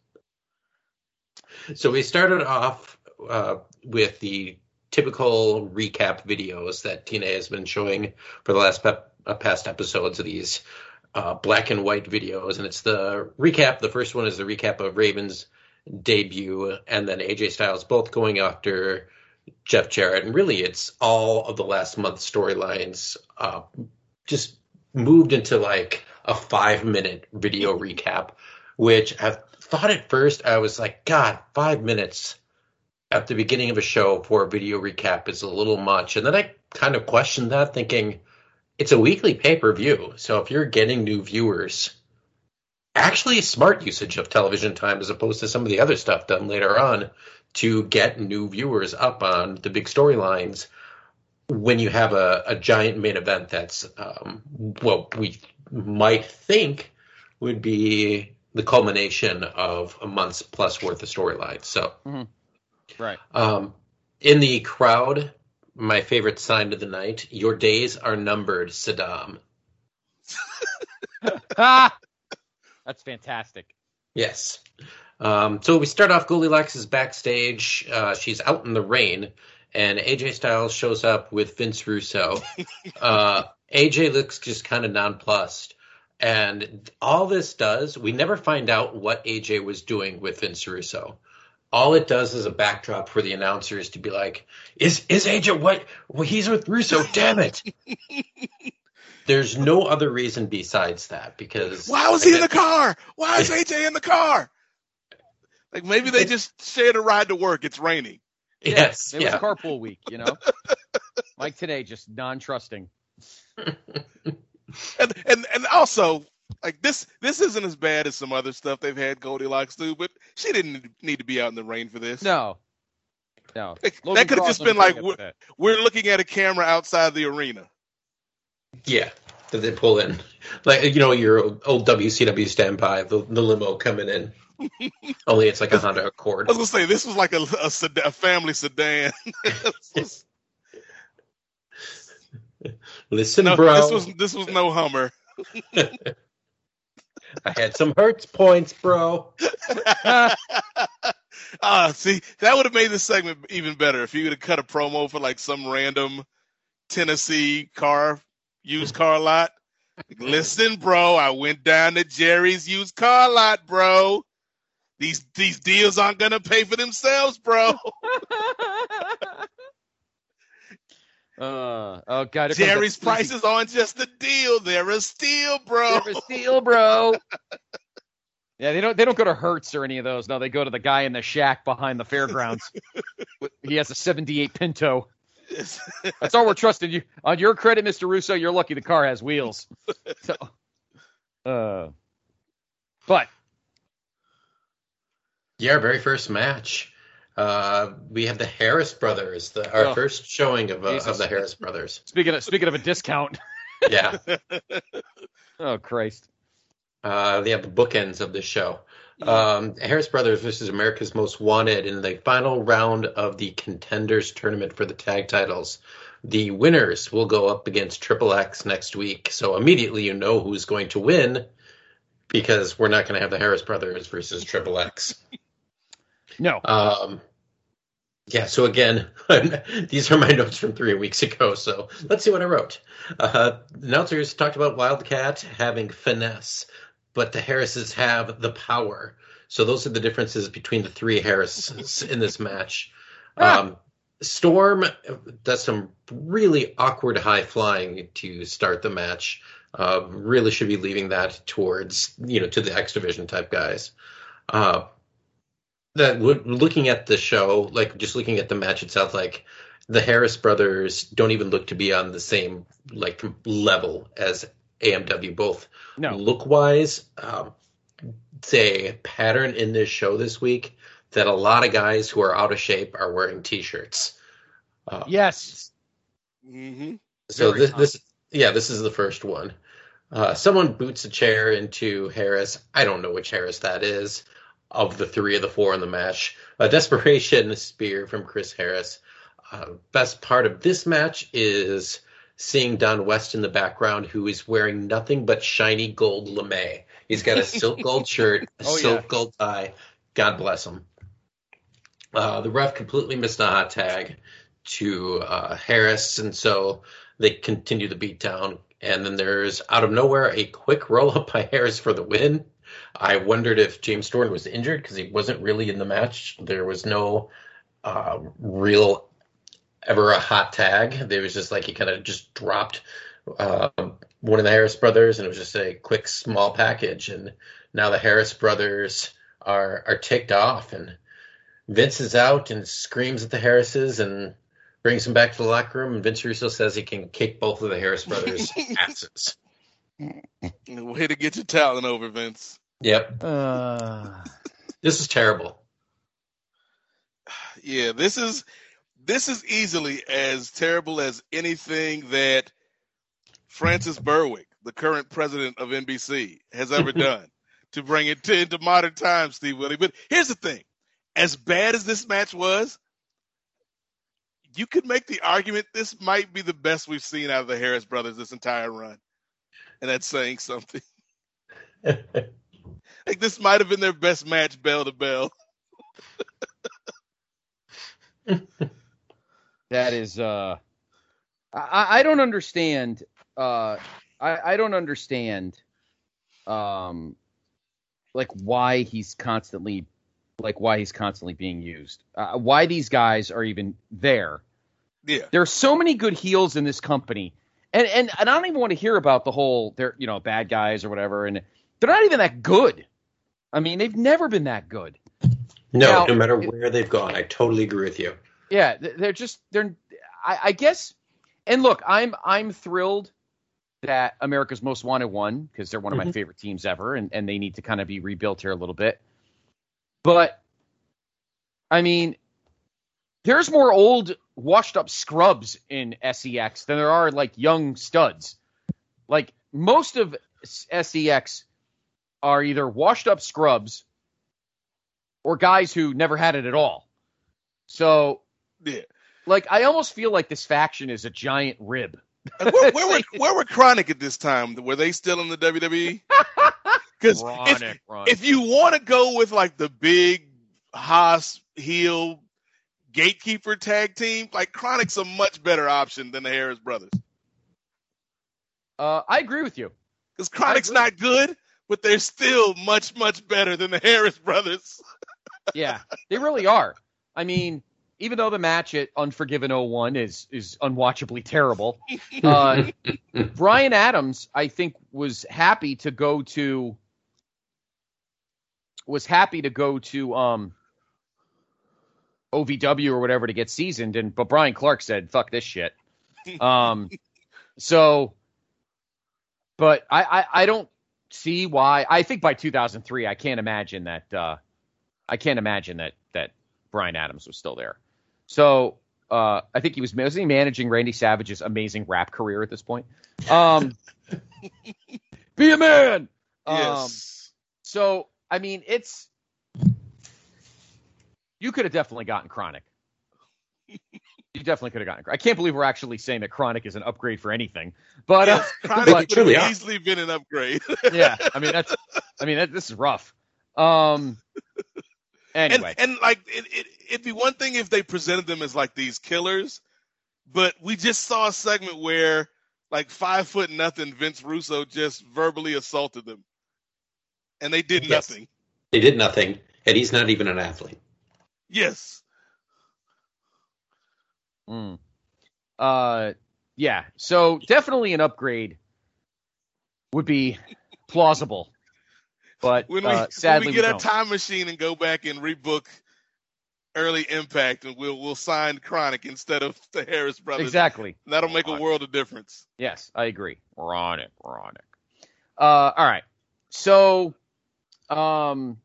So we started off uh, with the typical recap videos that Tina has been showing for the last pep- uh, past episodes of these uh, black and white videos, and it's the recap. The first one is the recap of Raven's debut, and then A J Styles both going after Jeff Jarrett, and really it's all of the last month's storylines uh, just moved into like a five minute video recap, which I thought at first I was like, God, five minutes at the beginning of a show for a video recap is a little much. And then I kind of questioned that, thinking it's a weekly pay-per-view. So if you're getting new viewers, actually smart usage of television time as opposed to some of the other stuff done later on to get new viewers up on the big storylines when you have a, a giant main event that's um, what we might think would be the culmination of a month's plus worth of storylines. So, Mm-hmm. Right. um, in the crowd, my favorite sign of the night, your days are numbered, Saddam. Ah, that's fantastic. Yes. Um, so we start off, Goldilocks is backstage. Uh, she's out in the rain, and A J Styles shows up with Vince Russo. Uh, A J looks just kind of nonplussed. And all this does, we never find out what A J was doing with Vince Russo. All it does is a backdrop for the announcers to be like, is is A J what? Well, he's with Russo, damn it. There's no other reason besides that, because Why was he in the car? Why is A J in the car? Like maybe they just shared a ride to work. It's raining. Yes, It was yeah. a carpool week, you know. Mike today just non-trusting. And and and also, like this this isn't as bad as some other stuff they've had Goldilocks do, but she didn't need to be out in the rain for this. No, no. Like, Logan that could have Cross just been wasn't like doing we're, it we're looking at a camera outside the arena. Yeah, that they pull in. Like, you know, your old W C W standby, the, the limo coming in. Only it's like a Honda Accord. I was gonna say this was like a a, sed- a family sedan. Listen, no, bro. this was this was no Hummer. I had some Hertz points, bro. Ah, see, that would have made this segment even better if you would have cut a promo for like some random Tennessee car used car lot. Like, listen, bro, I went down to Jerry's used car lot, bro. These these deals aren't gonna pay for themselves, bro. Uh, oh God! here comes Jerry's that- prices aren't just a deal; they're a steal, bro. They're a steal, bro. Yeah, they don't. They don't go to Hertz or any of those. No, they go to the guy in the shack behind the fairgrounds. He has a seventy-eight Pinto. That's all we're trusting you. On your credit, Mister Russo, you're lucky the car has wheels. So, uh, but yeah, our very first match. Uh, we have the Harris brothers, the, our oh, first showing of, uh, Jesus. of the Harris brothers. Speaking of speaking of a discount. Yeah. Oh, Christ. Uh, they have the bookends of this show. Um, Harris Brothers versus America's Most Wanted in the final round of the Contenders Tournament for the tag titles. The winners will go up against Triple X next week. So immediately you know who's going to win because we're not going to have the Harris Brothers versus Triple X. No. Um, yeah, so again, these are my notes from three weeks ago, so let's see what I wrote. Uh, announcers talked about Wildcat having finesse, but the Harrises have the power. So those are the differences between the three Harrises in this match. Ah. Um, Storm does some really awkward high flying to start the match. Uh, really should be leaving that towards, you know, to the X Division type guys. Uh, that looking at the show, like just looking at the match itself, like the Harris brothers don't even look to be on the same like level as A M W, both No. look wise. Um, it's a pattern in this show this week that a lot of guys who are out of shape are wearing T-shirts. Uh, Yes. Mm-hmm. So Very this, common. this, yeah, this is the first one. Uh, someone boots a chair into Harris. I don't know which Harris that is. Of the three of the four in the match, a desperation spear from Chris Harris. Uh, best part of this match is seeing Don West in the background, who is wearing nothing but shiny gold lame. He's got a silk gold shirt, a Oh, silk yeah. gold tie. God bless him. Uh, the ref completely missed a hot tag to uh, Harris, and so they continue the beatdown. And then there's, out of nowhere, a quick roll-up by Harris for the win. I wondered if James Storm was injured because he wasn't really in the match. There was no uh, real ever a hot tag. There was just like he kind of just dropped uh, one of the Harris brothers, and it was just a quick small package. And now the Harris brothers are are ticked off, and Vince is out and screams at the Harrises and brings them back to the locker room. And Vince Russo says he can kick both of the Harris brothers' asses. Way to get your talent over, Vince. Yep. Uh, This is terrible. Yeah, this is this is easily as terrible as anything that Francis Berwick, the current president of N B C, has ever done to bring it to, into modern times, Steve Willie. But here's the thing. As bad as this match was, you could make the argument this might be the best we've seen out of the Harris brothers this entire run. And that's saying something. Like this might have been their best match bell to bell. that is, uh, I, I don't understand. Uh, I, I don't understand, um, like why he's constantly, like why he's constantly being used. Uh, why these guys are even there. Yeah. There are so many good heels in this company. And, and and I don't even want to hear about the whole, they're, you know, bad guys or whatever. And they're not even that good. I mean, they've never been that good. No, Now, no matter where they've gone, I totally agree with you. Yeah, they're just, they're, I, I guess, and look, I'm I'm thrilled that America's Most Wanted won because they're one of Mm-hmm. my favorite teams ever, and, and they need to kind of be rebuilt here a little bit. But, I mean, there's more old, washed-up scrubs in S E X than there are, like, young studs. Like, most of S E X are either washed-up scrubs or guys who never had it at all. So, Yeah. like, I almost feel like this faction is a giant rib. And where, where, were, where were Chronic at this time? Were they still in the W W E? Because if, Chronic, Chronic. if you want to go with like the big Haas heel gatekeeper tag team, like Chronic's a much better option than the Harris brothers. Uh, I agree with you. Because Chronic's agree. not good, but they're still much, much better than the Harris brothers. Yeah, they really are. I mean, even though the match at Unforgiven oh one is is unwatchably terrible, uh, Brian Adams, I think, was happy to go to was happy to go to um O V W or whatever to get seasoned, and but Brian Clark said, "Fuck this shit." Um, so, but I, I I don't see why. I think by two thousand three, I can't imagine that. Uh, I can't imagine that that Bryan Adams was still there. So uh, I think he was, was he managing Randy Savage's amazing rap career at this point. Um, be a man. Yes. Um, so I mean, it's you could have definitely gotten Chronic. You definitely could have gotten. I can't believe we're actually saying that Chronic is an upgrade for anything. But yes, uh, Chronic but, could have easily been an upgrade. yeah, I mean that's. I mean that, this is rough. Um. Anyway, and, and like it, it, it'd be one thing if they presented them as like these killers, but we just saw a segment where like five foot nothing Vince Russo just verbally assaulted them, and they did yes. nothing. They did nothing, and he's not even an athlete. Yes. Mm. Uh, yeah. So definitely an upgrade would be plausible. But when we, uh, sadly, when we get we a don't. time machine and go back and rebook Early Impact, and we'll we'll sign Chronic instead of the Harris brothers. Exactly. That'll make a world of difference. Yes, I agree. We're on it. We're on it. Uh, all right. So, um,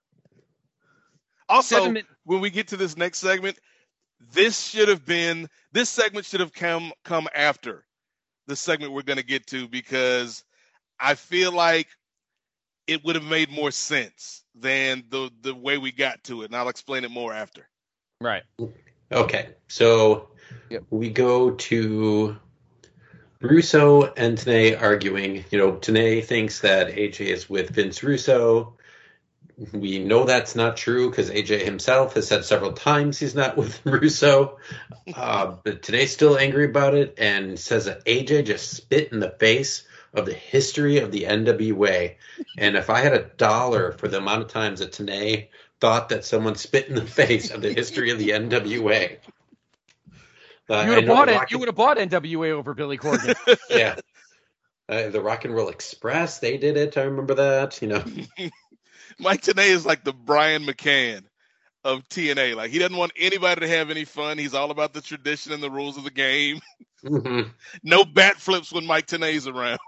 also, seven min- when we get to this next segment, this should have been this segment should have come come after the segment we're going to get to, because I feel like it would have made more sense than the the way we got to it, and I'll explain it more after. Right. Okay, so yep. we go to Russo and Tenay arguing. You know, Tenay thinks that A J is with Vince Russo. We know that's not true because A J himself has said several times he's not with Russo. Uh, but Tenay's still angry about it and says that A J just spit in the face of the history of the N W A. And if I had a dollar for the amount of times that Tenay thought that someone spit in the face of the history of the N W A, uh, you would have bought it. Rock- You would have bought N W A over Billy Corgan. Yeah, uh, the Rock and Roll Express, they did it. I remember that. You know, Mike Tenay is like the Brian McCann of T N A. Like, he doesn't want anybody to have any fun. He's all about the tradition and the rules of the game. mm-hmm. No bat flips when Mike Tenay's around.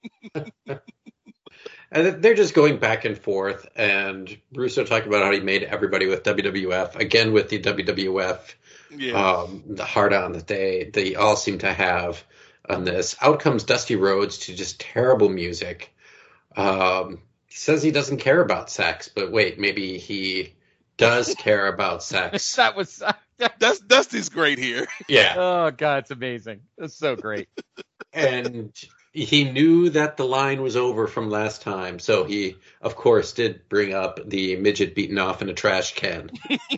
And they're just going back and forth, and Russo talked about how he made everybody with W W F, again with the W W F, yeah. um, the hard-on that they, they all seem to have on this. Out comes Dusty Rhodes to just terrible music. Um, he says he doesn't care about sex, but wait, maybe he does care about sex. That was... That's, Dusty's great here. Yeah. Oh, God, it's amazing. It's so great. And he knew that the line was over from last time, so he, of course, did bring up the midget beaten off in a trash can.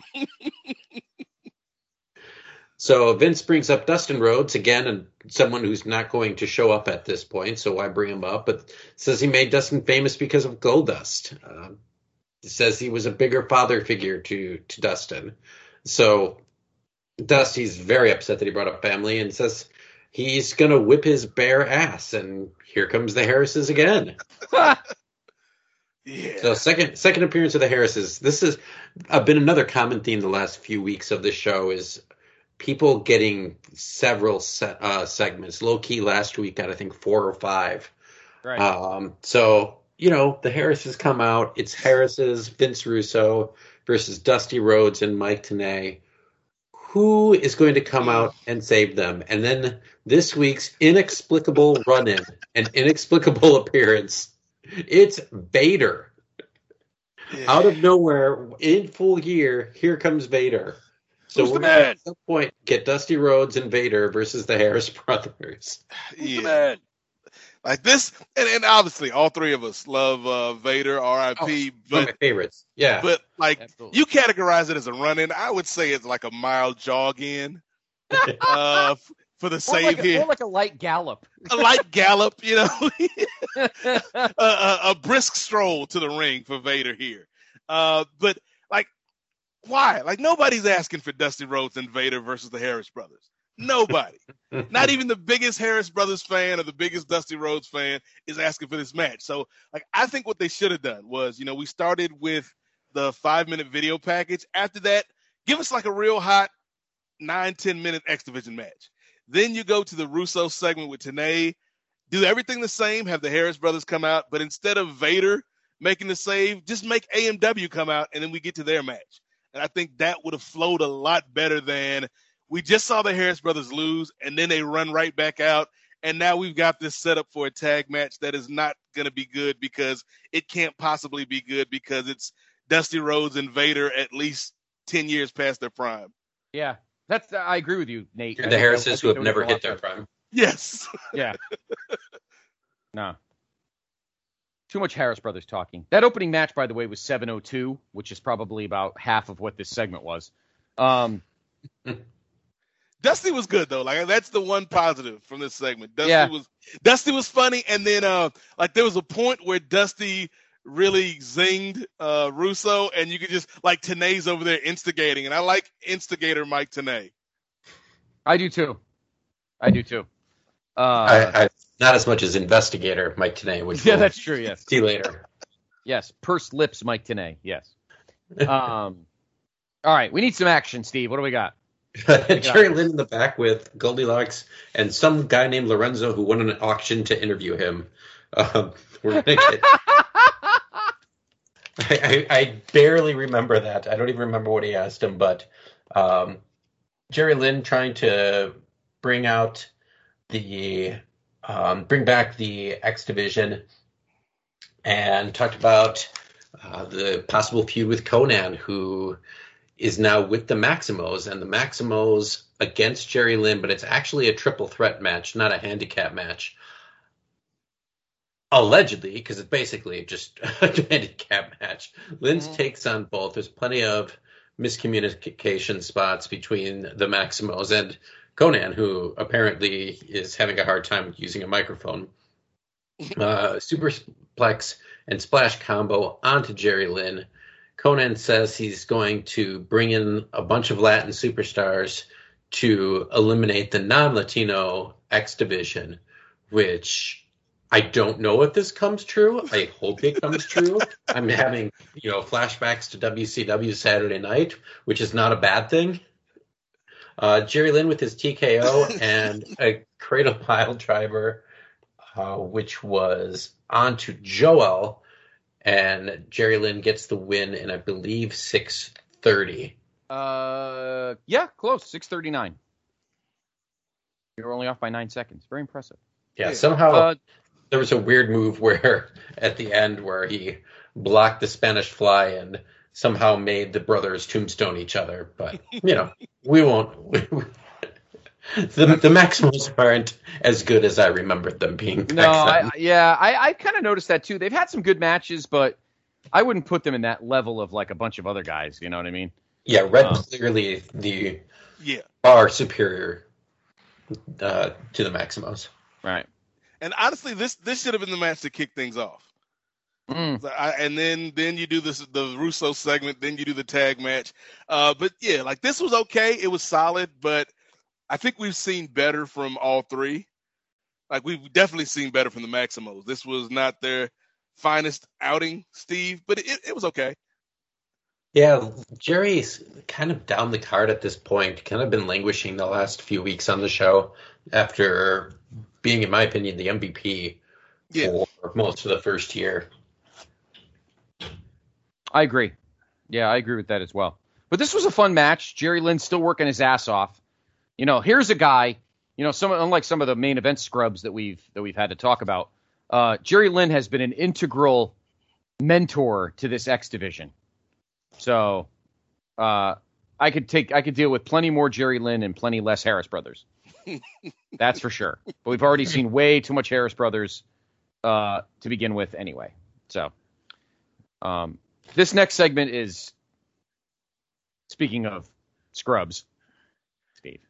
So Vince brings up Dustin Rhodes again, and someone who's not going to show up at this point, so why bring him up? But says he made Dustin famous because of Goldust. Uh, says he was a bigger father figure to, to Dustin. So Dusty's very upset that he brought up family and says he's going to whip his bare ass, and here comes the Harrises again. Yeah. So second second appearance of the Harrises. This has uh, been another common theme the last few weeks of the show is people getting several se- uh, segments. Low key last week got I think four or five. Right. Um, so you know the Harrises come out. It's Harrises, Vince Russo versus Dusty Rhodes and Mike Tenay. Who is going to come out and save them? And then this week's inexplicable run-in, an inexplicable appearance. It's Vader. Yeah. Out of nowhere, in full gear, here comes Vader. So Who's we're the going to man? at some point get Dusty Rhodes and Vader versus the Harris brothers. Who's Yeah. the man? Like this, and, and obviously all three of us love uh, Vader, R I P, Oh, one of but my favorites. Yeah. but like Absolutely. you categorize it as a run-in. I would say it's like a mild jog-in uh, f- for the Or save like, a, here. or like a light gallop. A light gallop, you know, a, a, a brisk stroll to the ring for Vader here. Uh, but like, why? Like nobody's asking for Dusty Rhodes and Vader versus the Harris brothers. Nobody. Not even the biggest Harris brothers fan or the biggest Dusty Rhodes fan is asking for this match. So, like, I think what they should have done was, you know, we started with the five minute video package. After that, give us like a real hot nine, ten minute X Division match. Then you go to the Russo segment with Tenay, do everything the same, have the Harris brothers come out, but instead of Vader making the save, just make A M W come out, and then we get to their match. And I think that would have flowed a lot better than we just saw the Harris brothers lose, and then they run right back out, and now we've got this set up for a tag match that is not going to be good because it can't possibly be good because it's Dusty Rhodes and Vader at least ten years past their prime. Yeah, that's I agree with you, Nate. You're the Harrises who have never hit their prime. Yes. Yeah. No. Too much Harris brothers talking. That opening match, by the way, was seven oh two, which is probably about half of what this segment was. Um, Dusty was good though. Like that's the one positive from this segment. Dusty yeah. was Dusty was funny, and then uh, like there was a point where Dusty really zinged uh, Russo, and you could just like Tenay's over there instigating, and I like instigator Mike Tenay. I do too. I do too. Uh, I, I, not as much as investigator Mike Tenay, which yeah, we'll that's true. Yes, see later. Yes, pursed lips Mike Tenay. Yes. Um. All right, we need some action, Steve. What do we got? Jerry Lynn in the back with Goldilocks and some guy named Lorenzo who won an auction to interview him. Um, we're gonna get... I, I, I barely remember that. I don't even remember what he asked him, but um, Jerry Lynn trying to bring out the um, bring back the X Division and talked about uh, the possible feud with Conan, who is now with the Maximos, and the Maximos against Jerry Lynn, but it's actually a triple threat match, not a handicap match. Allegedly, because it's basically just a handicap match. Lynn's mm-hmm. takes on both. There's plenty of miscommunication spots between the Maximos and Conan, who apparently is having a hard time using a microphone. Uh, superplex and splash combo onto Jerry Lynn. Conan says he's going to bring in a bunch of Latin superstars to eliminate the non-Latino X Division, which I don't know if this comes true. I hope it comes true. I'm having, you know, flashbacks to W C W Saturday Night, which is not a bad thing. Uh, Jerry Lynn with his T K O and a cradle pile driver, uh, which was onto Joel. And Jerry Lynn gets the win in, I believe, six thirty. Uh, yeah, close, six thirty-nine. You're only off by nine seconds. Very impressive. Yeah, yeah. somehow uh, there was a weird move where, at the end, where he blocked the Spanish Fly and somehow made the brothers tombstone each other. But, you know, we won't... We, we, The, the Maximals aren't as good as I remembered them being. No, I, yeah, I, I kind of noticed that too. They've had some good matches, but I wouldn't put them in that level of like a bunch of other guys. You know what I mean? Yeah, Red um, clearly the yeah far superior uh, to the Maximals. Right. And honestly, this this should have been the match to kick things off. Mm. I, and then then you do this the Russo segment, then you do the tag match. Uh, but yeah, like this was okay. It was solid, but I think we've seen better from all three. Like, we've definitely seen better from the Maximos. This was not their finest outing, Steve, but it, it was okay. Yeah, Jerry's kind of down the card at this point, kind of been languishing the last few weeks on the show after being, in my opinion, the M V P yeah. for most of the first year. I agree. Yeah, I agree with that as well. But this was a fun match. Jerry Lynn still working his ass off. You know, here's a guy, you know, some unlike some of the main event scrubs that we've that we've had to talk about. Uh, Jerry Lynn has been an integral mentor to this X Division. So uh, I could take I could deal with plenty more Jerry Lynn and plenty less Harris Brothers. That's for sure. But we've already seen way too much Harris Brothers uh, to begin with anyway. So um, this next segment is, speaking of scrubs, Steve.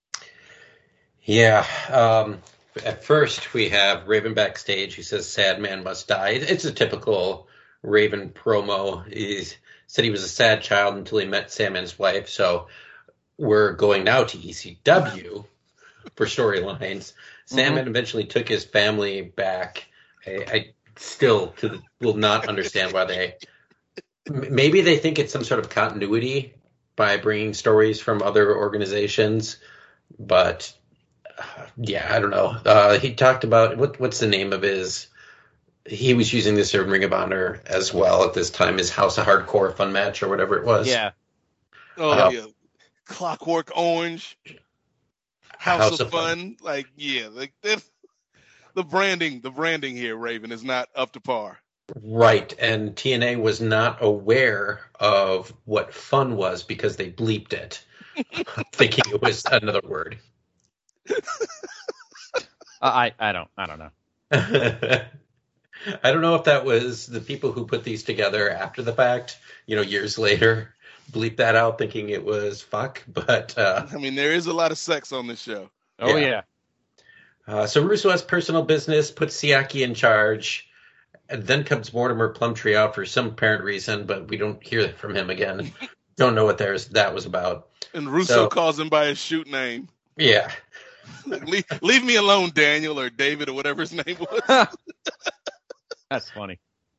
Yeah. Um, at first, we have Raven backstage who says, "Sad man must die." It's a typical Raven promo. He said he was a sad child until he met Sandman's wife. So we're going now to E C W for storylines. Sandman mm-hmm. eventually took his family back. I, I still to the, will not understand why they. Maybe they think it's some sort of continuity by bringing stories from other organizations, but uh, yeah, I don't know. Uh, he talked about what what's the name of his. He was using this in Ring of Honor as well at this time, his House of Hardcore fun match or whatever it was. Yeah. Oh uh, yeah, Clockwork Orange, House, House of, of Fun. Fun. Like yeah, like this, the branding, the branding here, Raven, is not up to par. Right, and T N A was not aware of what fun was because they bleeped it, thinking it was another word. I I don't I don't know. I don't know if that was the people who put these together after the fact, you know, years later, bleep that out thinking it was fuck, but uh, I mean, there is a lot of sex on this show. Oh yeah. yeah. Uh, so Russo has personal business, puts Siaki in charge. And then comes Mortimer Plumtree out for some apparent reason, but we don't hear from him again. Don't know what there's that was about. And Russo so, calls him by his shoot name. Yeah. Like, leave, leave me alone, Daniel or David or whatever his name was. That's funny.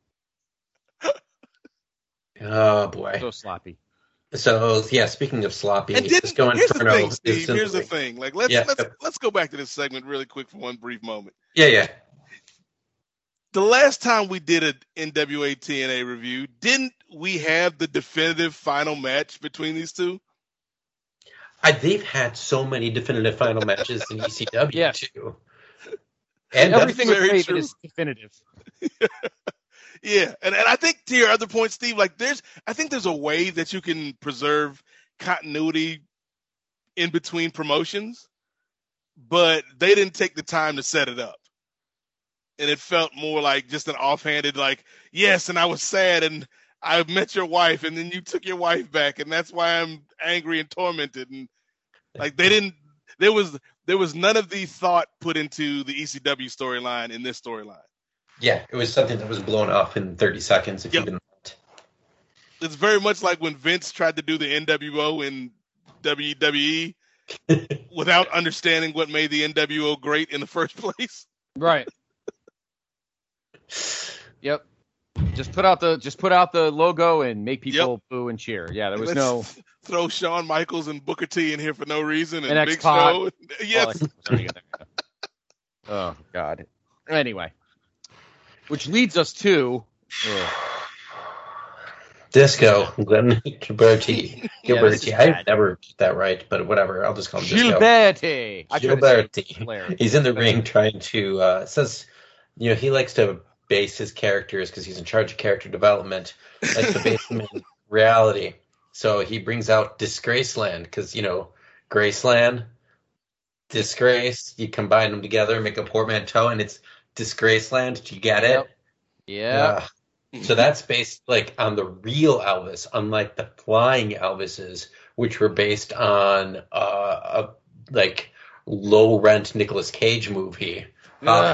Oh boy. So sloppy. So yeah, speaking of sloppy, and here's Disco the Inferno thing, Steve. Here's the thing. thing. Like let's yeah. let's let's go back to this segment really quick for one brief moment. Yeah, yeah. The last time we did an N W A T N A review, didn't we have the definitive final match between these two? I, they've had so many definitive final matches in E C W yeah. too. And everything with Raven is definitive. yeah, and and I think to your other point, Steve, like there's, I think there's a way that you can preserve continuity in between promotions, but they didn't take the time to set it up. And it felt more like just an offhanded, like, yes, and I was sad, and I met your wife, and then you took your wife back, and that's why I'm angry and tormented. And like they didn't, there was there was none of the thought put into the E C W storyline in this storyline. Yeah, it was something that was blown off in thirty seconds. If yep. you didn't, it's very much like when Vince tried to do the N W O in W W E without understanding what made the N W O great in the first place. Right. Yep. Just put out the just put out the logo and make people yep. boo and cheer. Yeah, there was Let's no throw Shawn Michaels and Booker T in here for no reason and, and Big Show. Yes. Oh, oh God. Anyway, which leads us to uh, Disco Glenn Gilberti. Gilberti. Yeah, I've never get that right, but whatever. I'll just call him Disco. Gilberti. Gilberti. He's in the ring trying to. Uh, says, you know, he likes to base his characters because he's in charge of character development. Likes to base them in reality. So he brings out Disgraceland because, you know, Graceland, Disgrace. You combine them together, make a portmanteau, and it's Disgraceland. Do you get it? Yep. Yeah. Uh, so that's based like on the real Elvis, unlike the flying Elvises, which were based on uh, a like low rent Nicolas Cage movie. Uh,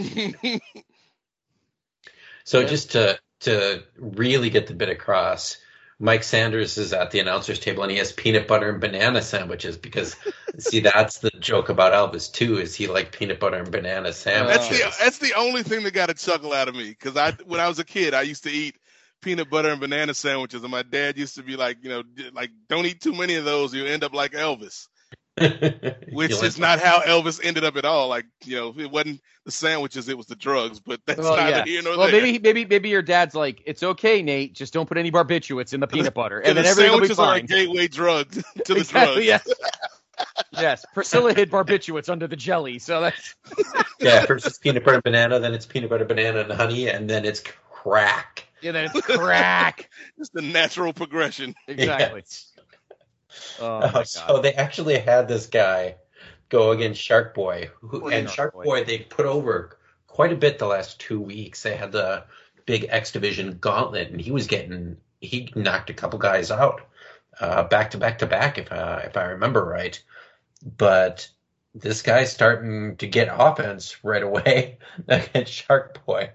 so yep. just to to really get the bit across, Mike Sanders is at the announcer's table and he has peanut butter and banana sandwiches because, see, that's the joke about Elvis too, is he liked peanut butter and banana sandwiches. That's the that's the only thing that got a chuckle out of me because I when I was a kid I used to eat peanut butter and banana sandwiches and my dad used to be like, you know, like don't eat too many of those, you'll end up like Elvis. Which is not how Elvis ended up at all. Like, you know, it wasn't the sandwiches, it was the drugs, but that's well, neither yeah. here nor well, there. Maybe, maybe, maybe your dad's like, it's okay, Nate, just don't put any barbiturates in the peanut butter. And, and then the everything will be sandwiches are a fine. gateway drug to the exactly, drugs. Yes. Yes. Priscilla hid barbiturates under the jelly, so that's... yeah, first it's peanut butter and banana, then it's peanut butter, banana, and honey, and then it's crack. Yeah, then it's crack. It's the natural progression. Exactly. Yes. Oh, my uh, so they actually had this guy go against Shark Boy, who, and Shark Boy. Boy they put over quite a bit the last two weeks. They had the big X Division gauntlet, and he was getting he knocked a couple guys out uh, back to back to back, if uh, if I remember right. But this guy's starting to get offense right away against Shark Boy,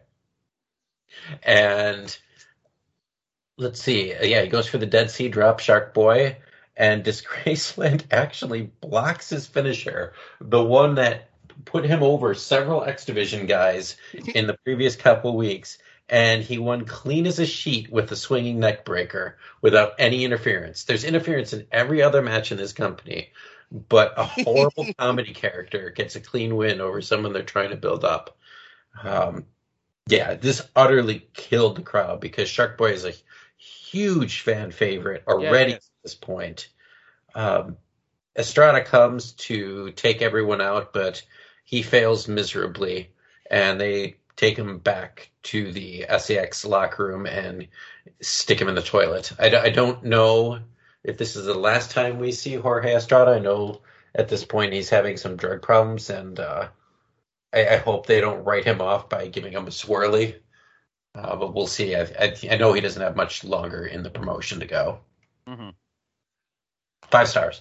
and let's see, yeah, he goes for the Dead Sea Drop, Shark Boy. And Disgraceland actually blocks his finisher, the one that put him over several X Division guys in the previous couple weeks. and he won clean as a sheet with a swinging neck breaker without any interference. There's interference in every other match in this company, but a horrible comedy character gets a clean win over someone they're trying to build up. Um, yeah, this utterly killed the crowd because Shark Boy is a huge fan favorite already yeah, at this point. Um, Estrada comes to take everyone out, but he fails miserably, and they take him back to the S A X locker room and stick him in the toilet. I, I don't know if this is the last time we see Jorge Estrada. I know at this point he's having some drug problems, and uh, I, I hope they don't write him off by giving him a swirly. Uh, but we'll see. I, I, I know he doesn't have much longer in the promotion to go. Mm-hmm. Five stars.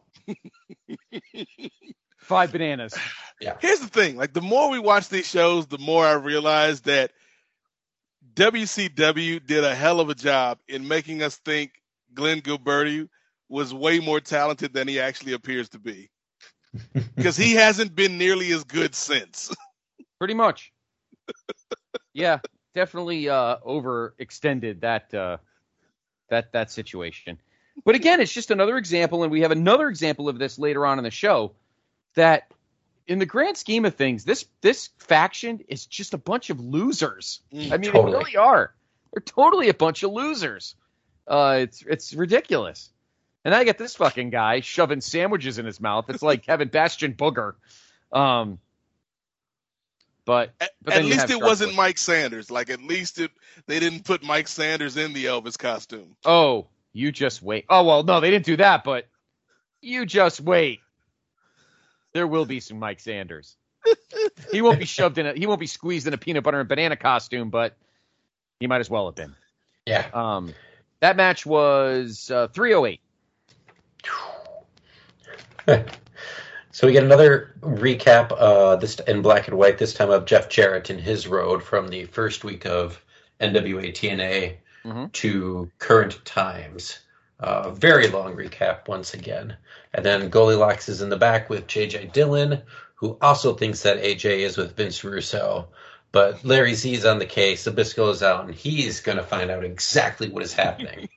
Five bananas. Yeah. Here's the thing. Like, the more we watch these shows, the more I realize that W C W did a hell of a job in making us think Glenn Gilberti was way more talented than he actually appears to be. Because he hasn't been nearly as good since. Pretty much. Yeah, definitely uh, overextended that uh, that that situation. But again, it's just another example, and we have another example of this later on in the show, that in the grand scheme of things, this this faction is just a bunch of losers. Mm, I mean, totally. they really are. They're totally a bunch of losers. Uh, it's it's ridiculous. And I get this fucking guy shoving sandwiches in his mouth. It's like Kevin Bastion Booger. Um, but, but at least it wasn't Mike Sanders. Like, at least it they didn't put Mike Sanders in the Elvis costume. Oh, you just wait. Oh, well, no, they didn't do that, but you just wait. There will be some Mike Sanders. He won't be shoved in a, he won't be squeezed in a peanut butter and banana costume, but he might as well have been. Yeah. Um, that match was uh, three oh eight. So we get another recap uh, this in black and white, this time of Jeff Jarrett and his road from the first week of N W A T N A mm-hmm. to current times. Uh, very long recap once again. And then Goldilocks is in the back with J J Dillon, who also thinks that A J is with Vince Russo. But Larry Z's on the case, Zbyszko is out, and he's going to find out exactly what is happening.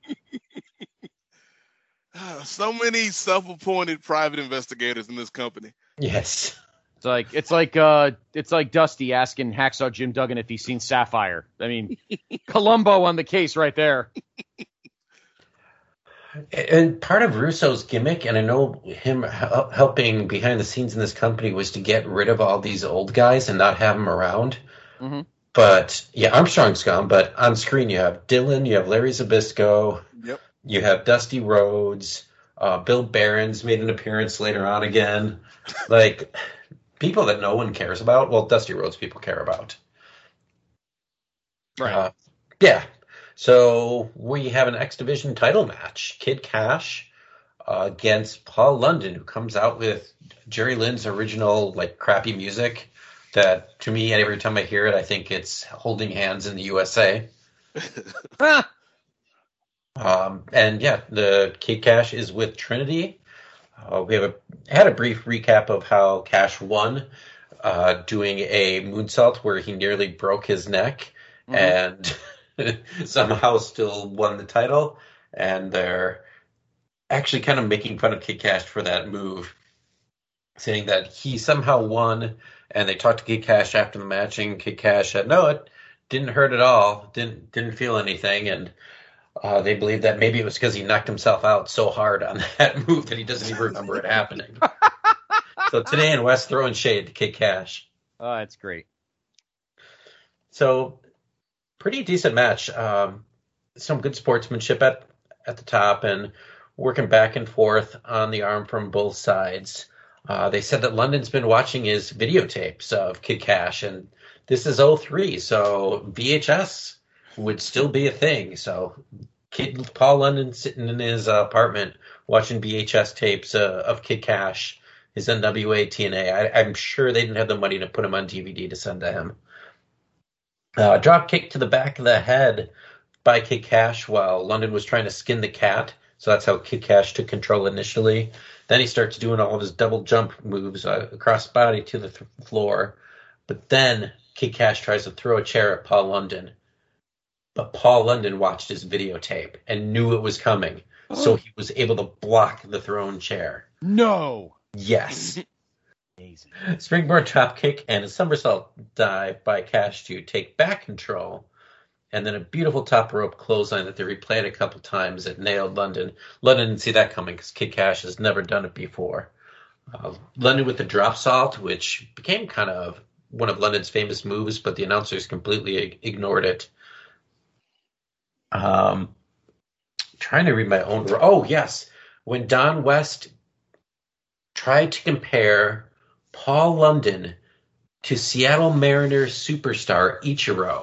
So many self-appointed private investigators in this company. Yes. It's like it's like uh it's like Dusty asking Hacksaw Jim Duggan if he's seen Sapphire. I mean, Columbo on the case right there. And part of Russo's gimmick, and I know him helping behind the scenes in this company, was to get rid of all these old guys and not have them around. Mm-hmm. But yeah, Armstrong's gone. But on screen, you have Dillon, you have Larry Zbyszko. Yep. You have Dusty Rhodes, uh, Bill Behrens made an appearance later on again. Like, people that no one cares about. Well, Dusty Rhodes people care about. Right. Uh, yeah. So we have an X Division title match. Kid Cash uh, against Paul London, who comes out with Jerry Lynn's original, like, crappy music that, to me, every time I hear it, I think it's Holding Hands in the U S A. Um, and yeah, the Kid Cash is with Trinity. Uh, we have a, had a brief recap of how Cash won, uh, doing a moonsault where he nearly broke his neck mm-hmm. and somehow still won the title. And they're actually kind of making fun of Kid Cash for that move, saying that he somehow won. And they talked to Kid Cash after the match, and Kid Cash said, no, it didn't hurt at all. Didn't, didn't feel anything. And Uh, they believe that maybe it was because he knocked himself out so hard on that move that he doesn't even remember it happening. So today in West throwing shade to Kid Cash. Oh, that's great. So pretty decent match. Um, some good sportsmanship at, at the top and working back and forth on the arm from both sides. Uh, they said that London's been watching his videotapes of Kid Cash, and this is oh three, so V H S would still be a thing. So Kid Paul London sitting in his uh, apartment watching V H S tapes uh, of Kid Cash, his N W A T N A. I, I'm sure they didn't have the money to put him on D V D to send to him. Uh, drop kick to the back of the head by Kid Cash while London was trying to skin the cat. So that's how Kid Cash took control initially. Then he starts doing all of his double jump moves uh, across the body to the th- floor. But then Kid Cash tries to throw a chair at Paul London. but Paul London watched his videotape and knew it was coming, so he was able to block the thrown chair. No. Yes. Amazing. Springboard dropkick and a somersault dive by Cash to take back control, and then a beautiful top rope clothesline that they replayed a couple times that nailed London. London didn't see that coming because Kid Cash has never done it before. Uh, London with the drop salt, which became kind of one of London's famous moves, but the announcers completely ignored it. Um, trying to read my own. Oh, yes. When Don West tried to compare Paul London to Seattle Mariners superstar Ichiro.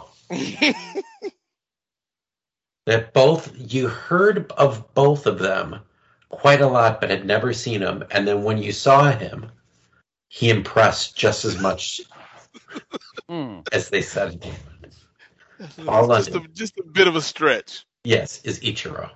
That both, you heard of both of them quite a lot, but had never seen him. And then when you saw him, he impressed just as much Mm. as they said. Paul just, London. a, just a bit of a stretch. Yes, is Ichiro.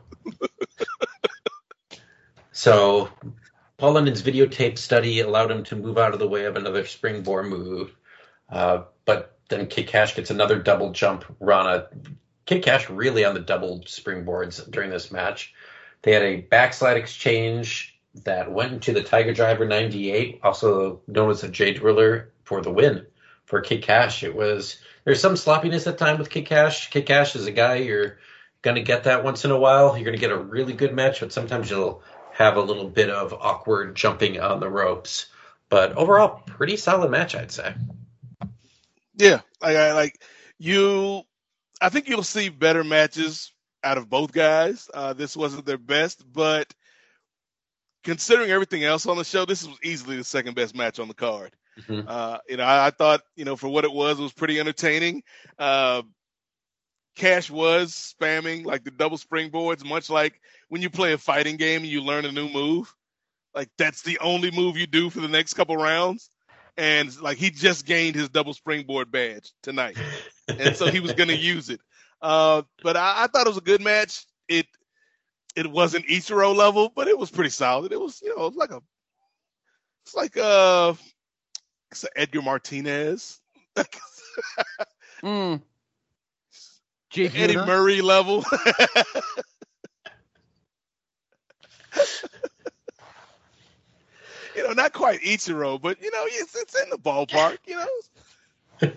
So Paul London's videotape study allowed him to move out of the way of another springboard move. Uh, but then Kid Cash gets another double jump Rana. Kid Cash really on the double springboards during this match. They had a backslide exchange that went into the Tiger Driver ninety-eight, also known as a J Driller, for the win for Kid Cash. It was, there's some sloppiness at time with Kid Cash. Kid Cash is a guy you're going to get that once in a while. You're going to get a really good match, but sometimes you'll have a little bit of awkward jumping on the ropes. But overall, pretty solid match, I'd say. Yeah, like I like you. I think you'll see better matches out of both guys. Uh, this wasn't their best, but considering everything else on the show, this was easily the second best match on the card. Mm-hmm. Uh, you know, I, I thought, you know, for what it was, it was pretty entertaining. Uh, Cash was spamming like the double springboards, much like when you play a fighting game and you learn a new move. Like that's the only move you do for the next couple rounds. And like he just gained his double springboard badge tonight, and so he was going to use it. Uh, but I, I thought it was a good match. It it wasn't Ichiro level, but it was pretty solid. It was, you know, it was like a it's like a it's a Edgar Martinez, mm. Eddie Murray level. You know, not quite Ichiro, but, you know, it's, it's in the ballpark, you know.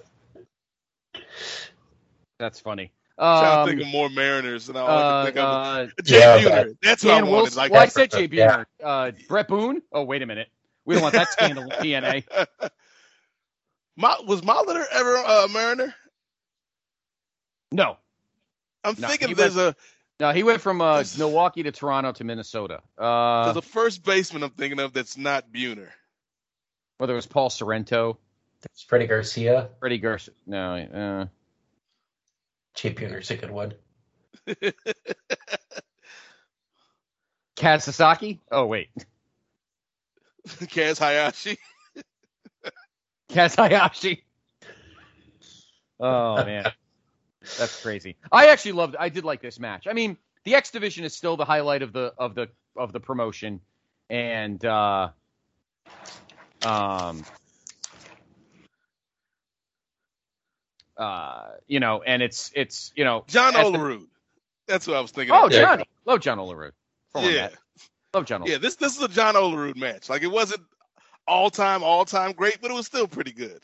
That's funny. I'm um, trying to think of more Mariners than I uh, can think of. uh, Jay yeah, Buhner. That's what I wanted. Wilson, Like, well, I said Jay yeah. Buhner. Uh, Brett Boone? Oh, wait a minute. We don't want that scandal with T N A. Ma- was Molitor ever a uh, Mariner? No. I'm no, thinking he there's went, a... No, he went from uh, Milwaukee to Toronto to Minnesota. Uh, there's a first baseman I'm thinking of that's not Buhner. Whether it was Paul Sorrento. There's Freddie Garcia. Freddie Garcia. No. Uh, Jay Buhner's a good one. Kaz Sasaki? Oh, wait. Kaz Hayashi. Kaz Hayashi. Oh, man. That's crazy. I actually loved I did like this match. I mean, the X Division is still the highlight of the of the of the promotion. And uh um uh you know, and it's it's you know John Olerud. That's what I was thinking. Oh, of. Johnny. Love John Olerud. Yeah. Matt. Love John Olerud. Yeah, this this is a John Olerud match. Like it wasn't all time, all time great, but it was still pretty good.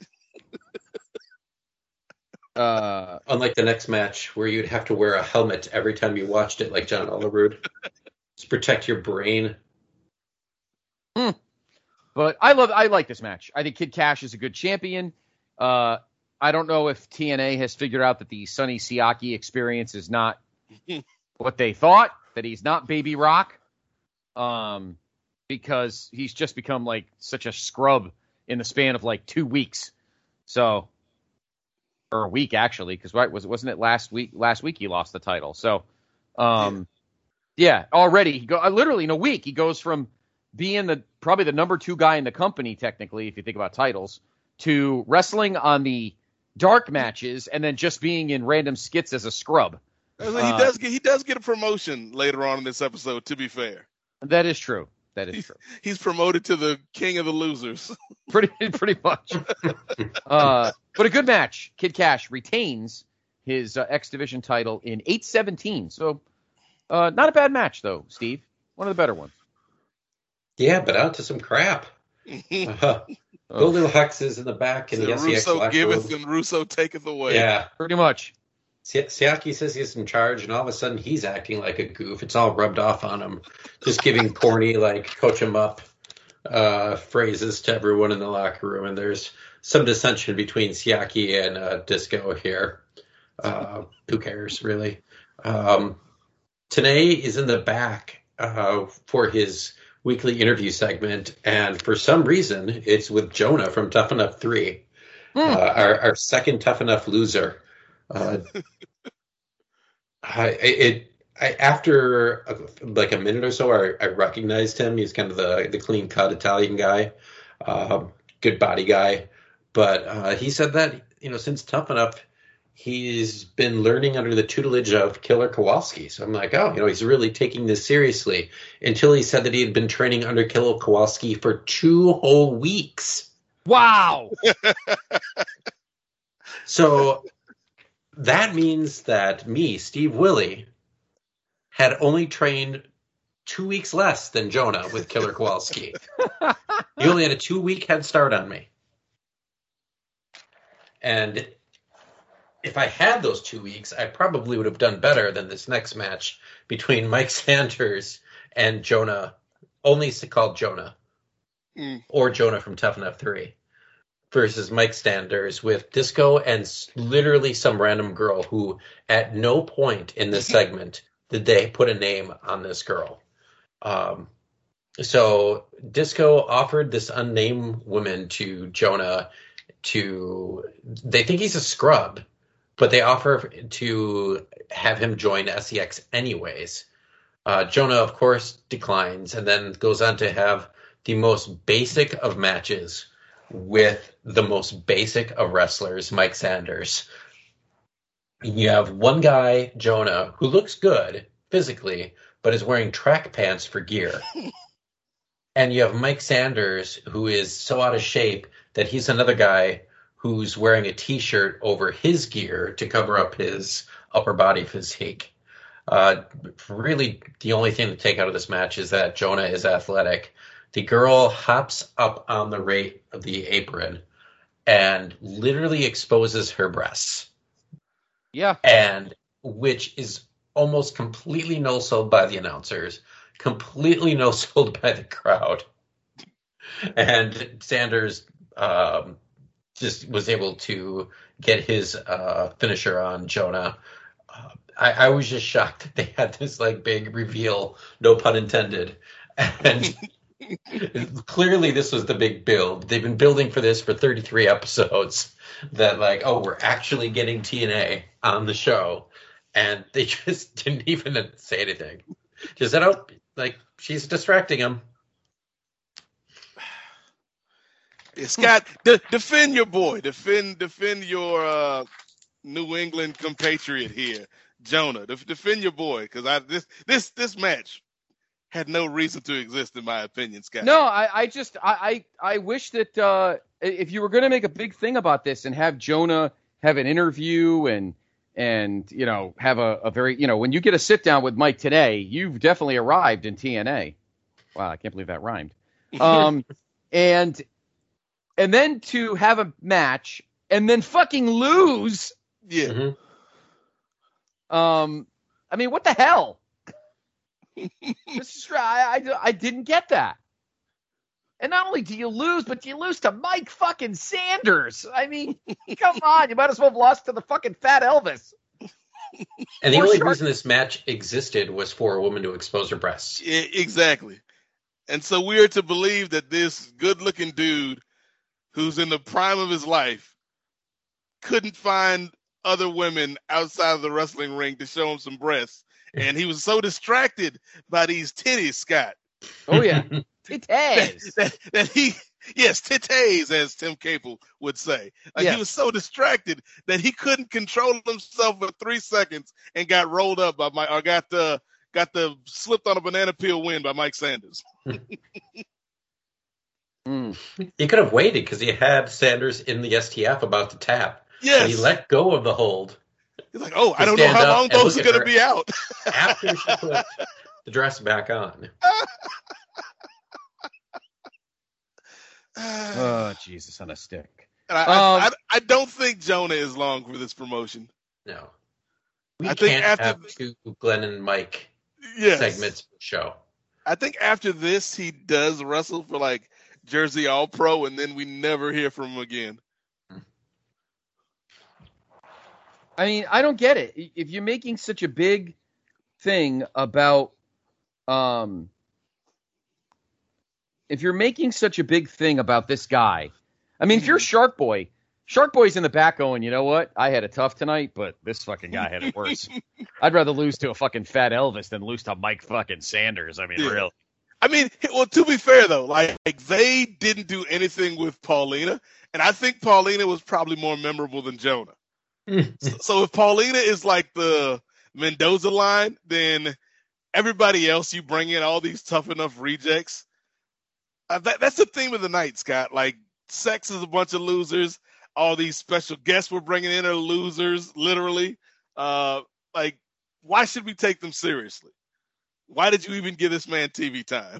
Uh, Unlike the next match where you'd have to wear a helmet every time you watched it, like John Olerud, to protect your brain. Hmm. But I love, I like this match. I think Kid Cash is a good champion. Uh, I don't know if T N A has figured out that the Sonny Siaki experience is not what they thought, that he's not Baby Rock, um, because he's just become like such a scrub in the span of like two weeks. So. Or a week actually, because right was wasn't it last week? Last week he lost the title. So, um, yeah, already he go uh, literally in a week he goes from being the probably the number two guy in the company technically, if you think about titles, to wrestling on the dark matches and then just being in random skits as a scrub. He uh, does get he does get a promotion later on in this episode. To be fair, that is true. That is he's, true. He's promoted to the king of the losers. pretty, pretty much. uh, but a good match. Kid Cash retains his uh, X Division title in eight seventeen. So uh, not a bad match, though, Steve. One of the better ones. Yeah, but out to some crap. Uh, Golden Hex is in the back, and so the S E X Russo black giveth robe. and Russo taketh away. Yeah, pretty much. Siaki says he's in charge, and all of a sudden he's acting like a goof. It's all rubbed off on him, just giving corny, like, coach him up uh, phrases to everyone in the locker room. And there's some dissension between Siaki and uh, Disco here. Uh, who cares, really? Um, Tenay is in the back uh, for his weekly interview segment, and for some reason, it's with Jonah from Tough Enough three, mm. uh, our, our second Tough Enough loser. Uh, I, it I, after a, like a minute or so, I, I recognized him. He's kind of the the clean cut Italian guy, uh, good body guy. But uh, he said that you know since Tough Enough, he's been learning under the tutelage of Killer Kowalski. So I'm like, oh, you know, he's really taking this seriously. Until he said that he had been training under Killer Kowalski for two whole weeks. Wow. So. That means that me, Steve Willie, had only trained two weeks less than Jonah with Killer Kowalski. He only had a two-week head start on me. And if I had those two weeks, I probably would have done better than this next match between Mike Sanders and Jonah, only called Jonah, mm. or Jonah from Tough Enough three. Versus Mike Sanders with Disco and literally some random girl who at no point in this segment did they put a name on this girl. Um, so Disco offered this unnamed woman to Jonah to, they think he's a scrub, but they offer to have him join S E X anyways. Uh, Jonah, of course, declines and then goes on to have the most basic of matches with the most basic of wrestlers, Mike Sanders. You have one guy, Jonah, who looks good physically, but is wearing track pants for gear. And you have Mike Sanders, who is so out of shape that he's another guy who's wearing a T-shirt over his gear to cover up his upper body physique. Uh, really, the only thing to take out of this match is that Jonah is athletic. The girl hops up on the rate of the apron and literally exposes her breasts. Yeah. And which is almost completely no-sold by the announcers, completely no-sold by the crowd. And Sanders um, just was able to get his uh, finisher on Jonah. Uh, I, I was just shocked that they had this like big reveal, no pun intended. And clearly this was the big build. They've been building for this for thirty-three episodes that like, oh, we're actually getting T N A on the show. And they just didn't even say anything. Just said, oh, like, she's distracting him. Yeah, Scott, de- defend your boy. Defend defend your uh, New England compatriot here, Jonah. De- defend your boy, because I this this this match had no reason to exist, in my opinion, Scott. No, I, I just I, I I wish that uh, if you were going to make a big thing about this and have Jonah have an interview and and you know have a, a very you know when you get a sit down with Mike today, you've definitely arrived in T N A. Wow, I can't believe that rhymed. Um, and and then to have a match and then fucking lose. Yeah. Mm-hmm. Um, I mean, what the hell? This is, I, I, I didn't get that. And not only do you lose, but you lose to Mike fucking Sanders. I mean, come on. You might as well have lost to the fucking fat Elvis. And the Or only Shark- reason this match existed was for a woman to expose her breasts. Yeah, exactly. And so we are to believe that this good-looking dude who's in the prime of his life couldn't find other women outside of the wrestling ring to show him some breasts. And he was so distracted by these titties, Scott. Oh, yeah. Titties. That, that, that he, yes, titties, as Tim Capel would say. Like Yes. He was so distracted that he couldn't control himself for three seconds and got rolled up by my, or got the, got the slipped on a banana peel win by Mike Sanders. Mm. He could have waited because he had Sanders in the S T F about to tap. Yes. And he let go of the hold He's like, oh, To I don't know stand how up long and those are look at going to her be out. after she put the dress back on. Oh, Jesus on a stick. And I, Um, I, I, I don't think Jonah is long for this promotion. No. We I think can't after- have two Glenn and Mike Yes. segments per show. I think after this, he does wrestle for like Jersey All Pro, and then we never hear from him again. I mean, I don't get it. If you're making such a big thing about, um, if you're making such a big thing about this guy, I mean, if you're Shark Boy, Shark Boy's in the back going, you know what? I had it tough tonight, but this fucking guy had it worse. I'd rather lose to a fucking fat Elvis than lose to Mike fucking Sanders. I mean, Yeah. real. I mean, well, to be fair though, like, like they didn't do anything with Paulina, and I think Paulina was probably more memorable than Jonah. so, so if Paulina is like the Mendoza line, then everybody else you bring in, all these tough enough rejects. Uh, that, that's the theme of the night, Scott. Like, Sex is a bunch of losers. All these special guests we're bringing in are losers, literally. Uh, like, why should we take them seriously? Why did you even give this man T V time?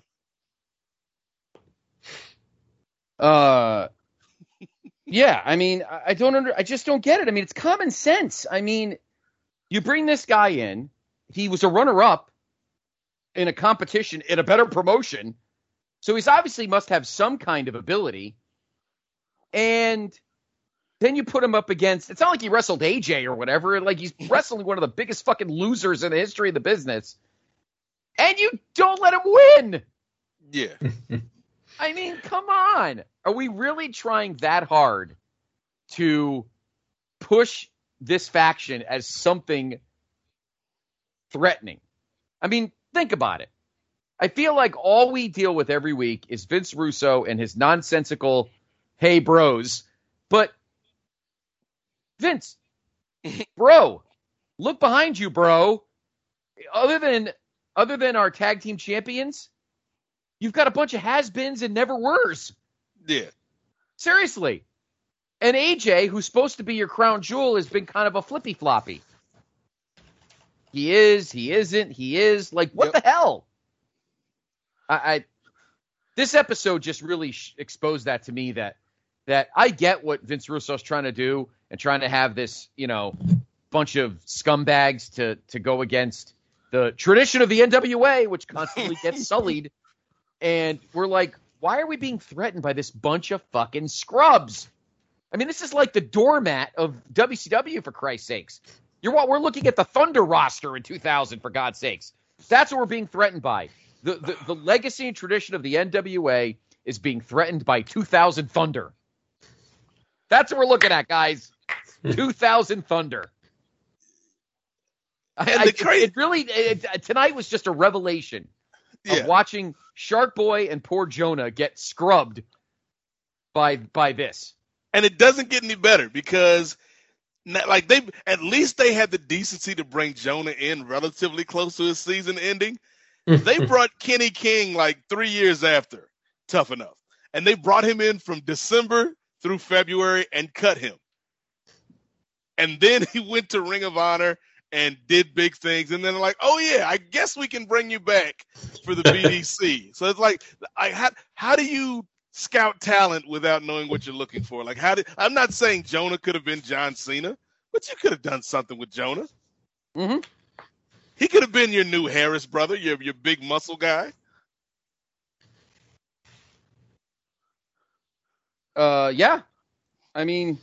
Uh, yeah, I mean, I I don't under, I just don't get it. I mean, it's common sense. I mean, you bring this guy in. He was a runner-up in a competition in a better promotion, so he's obviously must have some kind of ability. And then you put him up against, it's not like he wrestled A J or whatever. Like, he's wrestling one of the biggest fucking losers in the history of the business. And you don't let him win. Yeah. I mean, come on. Are we really trying that hard to push this faction as something threatening? I mean, think about it. I feel like all we deal with every week is Vince Russo and his nonsensical, hey, bros. But, Vince, bro, look behind you, bro. Other than other than our tag team champions, you've got a bunch of has-beens and never-weres. Yeah. Seriously. And A J, who's supposed to be your crown jewel, has been kind of a flippy-floppy. He is, he isn't, he is. Like, what Yep. the hell? I, I This episode just really sh- exposed that to me, that that I get what Vince Russo's trying to do and trying to have this, you know, bunch of scumbags to, to go against the tradition of the N W A, which constantly gets sullied. And we're like, why are we being threatened by this bunch of fucking scrubs? I mean, this is like the doormat of W C W, for Christ's sakes. You're what we're looking at the Thunder roster in two thousand, for God's sakes. That's what we're being threatened by. The, the, the legacy and tradition of the N W A is being threatened by two thousand Thunder. That's what we're looking at, guys. two thousand Thunder. I, And I, the cra- it really, it, tonight was just a revelation Yeah. of watching Shark Boy and poor Jonah get scrubbed by by this. And it doesn't get any better because, na- like, they at least they had the decency to bring Jonah in relatively close to his season ending. They brought Kenny King like three years after Tough Enough, and they brought him in from December through February and cut him. And then he went to Ring of Honor and did big things, and then like, oh yeah, I guess we can bring you back for the B D C. So it's like, I, how how do you scout talent without knowing what you're looking for? Like, how did I'm not saying Jonah could have been John Cena, but you could have done something with Jonah. Mm-hmm. He could have been your new Harris brother, your your big muscle guy. Uh, yeah. I mean,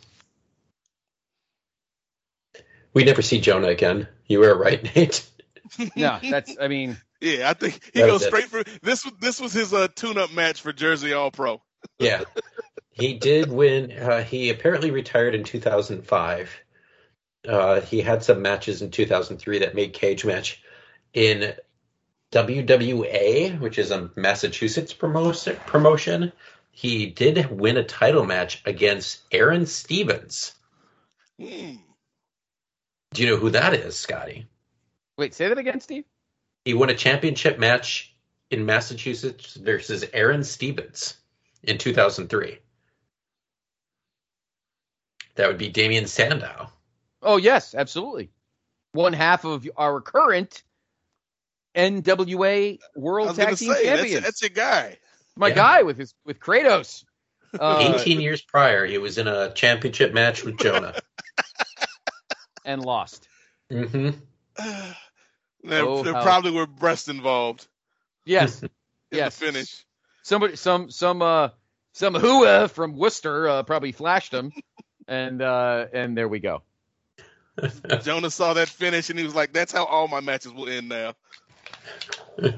We never see Jonah again. You were right, Nate. no, that's, I mean, Yeah, I think he That goes was it. straight for this. Was This was his uh, tune-up match for Jersey All Pro. Yeah. He did win. Uh, he apparently retired in two thousand five. Uh, he had some matches in two thousand three that made cage match. In W W A, which is a Massachusetts promotion, promotion, he did win a title match against Aaron Stevens. Hmm. Do you know who that is, Scotty? wait, say that again, Steve? He won a championship match in Massachusetts versus Aaron Stevens in two thousand three. That would be Damian Sandow. Oh, yes, absolutely. one half of our current N W A World Tag Team say, Champions. That's, that's your guy. My yeah. guy with his with Kratos. Uh, eighteen years prior, he was in a championship match with Jonah. and lost. Mm-hmm. there Oh, there how- probably were breasts involved Yes. in yes. the finish. Somebody, some, some, uh, some hua from Worcester uh, probably flashed him, and uh, and there we go. Jonah saw that finish and he was like, "That's how all my matches will end now." Do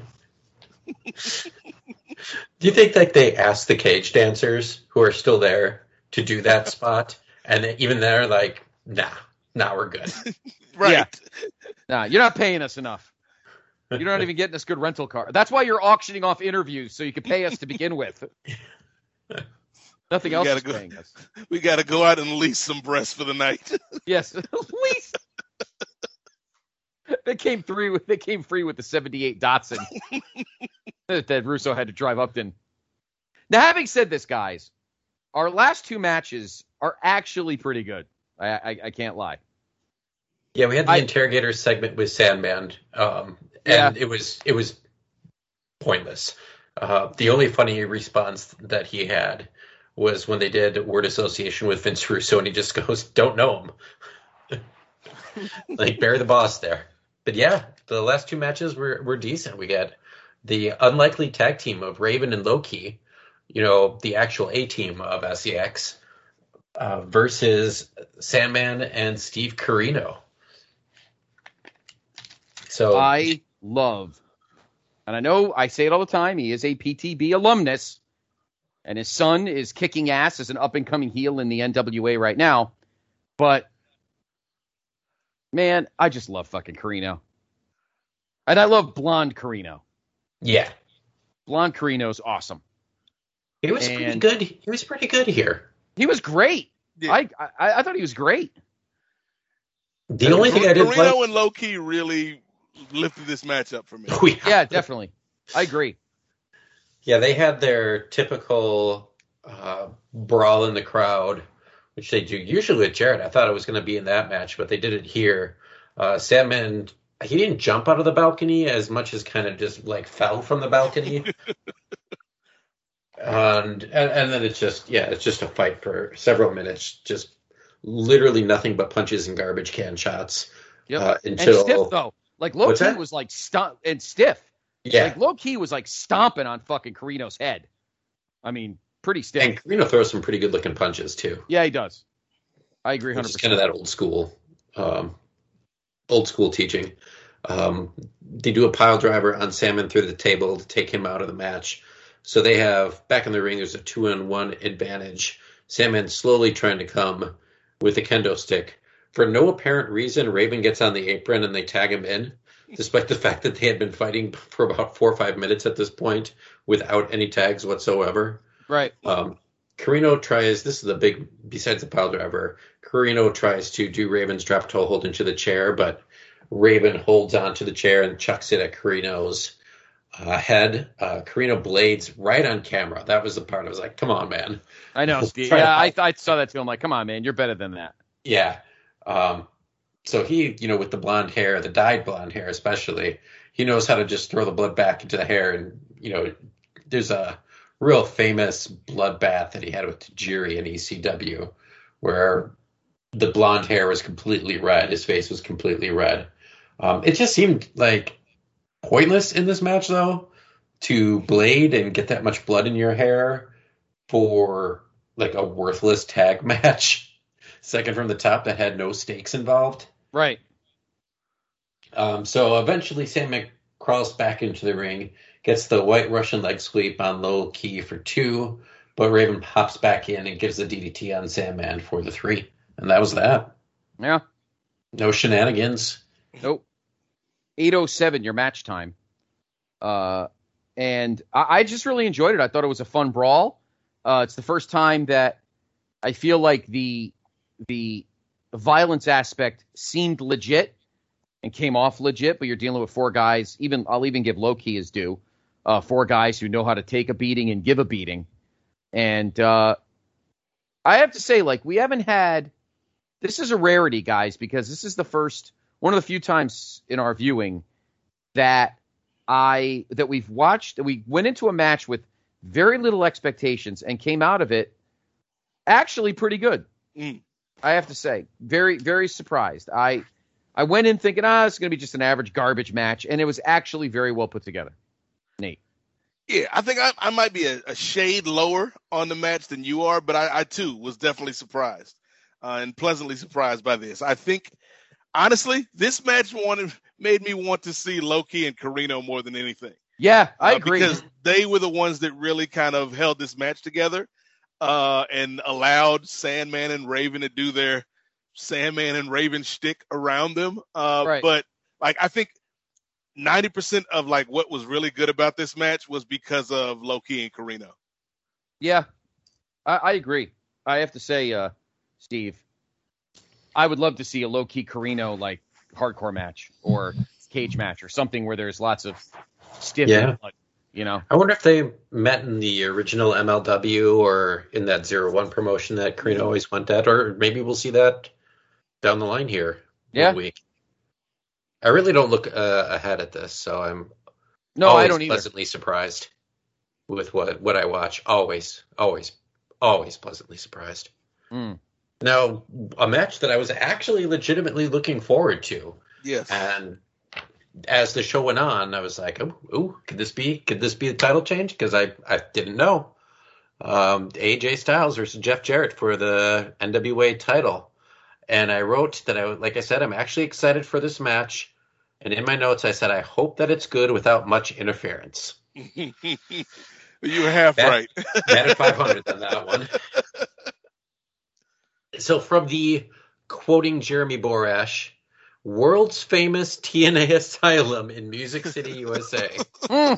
you think like they asked the cage dancers who are still there to do that spot, and they, even they're like, "Nah, nah, we're good." Right. Yeah. Nah, you're not paying us enough. You're not even getting us good rental car. That's why you're auctioning off interviews so you can pay us to begin with. Nothing We else gotta is go- paying us. We got to go out and lease some breasts for the night. Yes, at least they came free with they came free with the seventy-eight Datsun that that Russo had to drive up in. Now, having said this, guys, our last two matches are actually pretty good. I I, I can't lie. Yeah, we had the I- interrogator segment with Sandman, um, and it was it was pointless. Uh, the only funny response that he had was when they did word association with Vince Russo, and he just goes, "Don't know him." Like, bury the boss there. But yeah, the last two matches were, were decent. We got the unlikely tag team of Raven and Low-Ki, you know, the actual A-team of S E X, uh, versus Sandman and Steve Corino. So I love, and I know I say it all the time, he is a P T B alumnus, and his son is kicking ass as an up-and-coming heel in the N W A right now. But, man, I just love fucking Corino. And I love Blonde Corino. yeah, Blonde Corino's awesome. he was pretty And- good. He was pretty good here. He was great. Yeah. I, I I thought he was great. The only thing I didn't Carino like. and Low-Ki really lifted this match up for me. Oh, yeah. Yeah, definitely. I agree. Yeah, they had their typical uh, brawl in the crowd, which they do usually with Jarrett. I thought it was going to be in that match, but they did it here. Uh, Sandman, he didn't jump out of the balcony as much as kind of just like fell from the balcony. and, and and then it's just, yeah, it's just a fight for several minutes. Just literally nothing but punches and garbage can shots. Yep. Uh, and until, stiff, though. Like, What's Low-Ki that? was, like, stomp and stiff. Yeah. Like, Low-Ki was, like, stomping on fucking Carino's head. I mean, pretty stiff. And Carino throws some pretty good looking punches, too. Yeah, he does. I agree one Which hundred is percent. kind of that old school, um, old school teaching. Um, they do a pile driver on Salmon through the table to take him out of the match. So they have, back in the ring, there's a two-on-one advantage. Salmon slowly trying to come with a kendo stick. For no apparent reason, Raven gets on the apron and they tag him in, despite the fact that they had been fighting for about four or five minutes at this point without any tags whatsoever. Right. Um, Carino tries, this is the big, besides the pile driver, Carino tries to do Raven's drop toe hold into the chair, but Raven holds onto the chair and chucks it at Carino's uh, head. Uh, Carino blades right on camera. That was the part I was like, come on, man. I know, Steve. Try to Yeah, I, help. I saw that too. I'm like, come on, man. You're better than that. Yeah. Um, so he, you know, with the blonde hair, the dyed blonde hair especially, he knows how to just throw the blood back into the hair. And, you know, there's a real famous bloodbath that he had with Tajiri in E C W where the blonde hair was completely red. His face was completely red. Um, it just seemed like pointless in this match, though, to blade and get that much blood in your hair for like a worthless tag match. Second from the top that had no stakes involved. Right. Um, so eventually Sandman crawls back into the ring, gets the white Russian leg sweep on Low-Ki for two, but Raven pops back in and gives the D D T on Sandman for the three. And that was that. Yeah. No shenanigans. Nope. eight oh seven, your match time. Uh, and I, I just really enjoyed it. I thought it was a fun brawl. Uh, it's the first time that I feel like the the violence aspect seemed legit and came off legit, but you're dealing with four guys. Even I'll even give Low-Ki his due. Uh, four guys who know how to take a beating and give a beating. And uh, I have to say, like, we haven't had. This is a rarity, guys, because this is the first one of the few times in our viewing that I that we've watched that we went into a match with very little expectations and came out of it actually pretty good. Mm. I have to say, very, very surprised. I I went in thinking, ah, it's going to be just an average garbage match, and it was actually very well put together. Nate. Yeah, I think I, I might be a, a shade lower on the match than you are, but I, I too was definitely surprised uh, and pleasantly surprised by this. I think, honestly, this match wanted made me want to see Low-Ki and Carino more than anything. Yeah, I uh, agree. Because they were the ones that really kind of held this match together uh, and allowed Sandman and Raven to do their Sandman and Raven shtick around them. Uh, right. But, like, I think ninety percent of like what was really good about this match was because of Low-Ki and Carino. Yeah, I, I agree. I have to say, uh, Steve, I would love to see a Low-Ki Carino like hardcore match or cage match or something where there's lots of stiff Yeah. blood, you know. I wonder if they met in the original M L W or in that Zero One promotion that Carino always went at, or maybe we'll see that down the line here. Yeah. One week. I really don't look uh, ahead at this, so I'm No, always I don't either. pleasantly surprised with what, what I watch. Always, always, always pleasantly surprised. Mm. Now, a match that I was actually legitimately looking forward to. Yes. And as the show went on, I was like, oh, ooh, could this be could this be a title change? Because I, I didn't know. Um, A J Styles versus Jeff Jarrett for the N W A title. And I wrote that, I, like I said, I'm actually excited for this match. And in my notes, I said, I hope that it's good without much interference. You were half Bat- right. Batted five hundred on that one. So from the, quoting Jeremy Borash, world's famous T N A Asylum in Music City, U S A. Mm.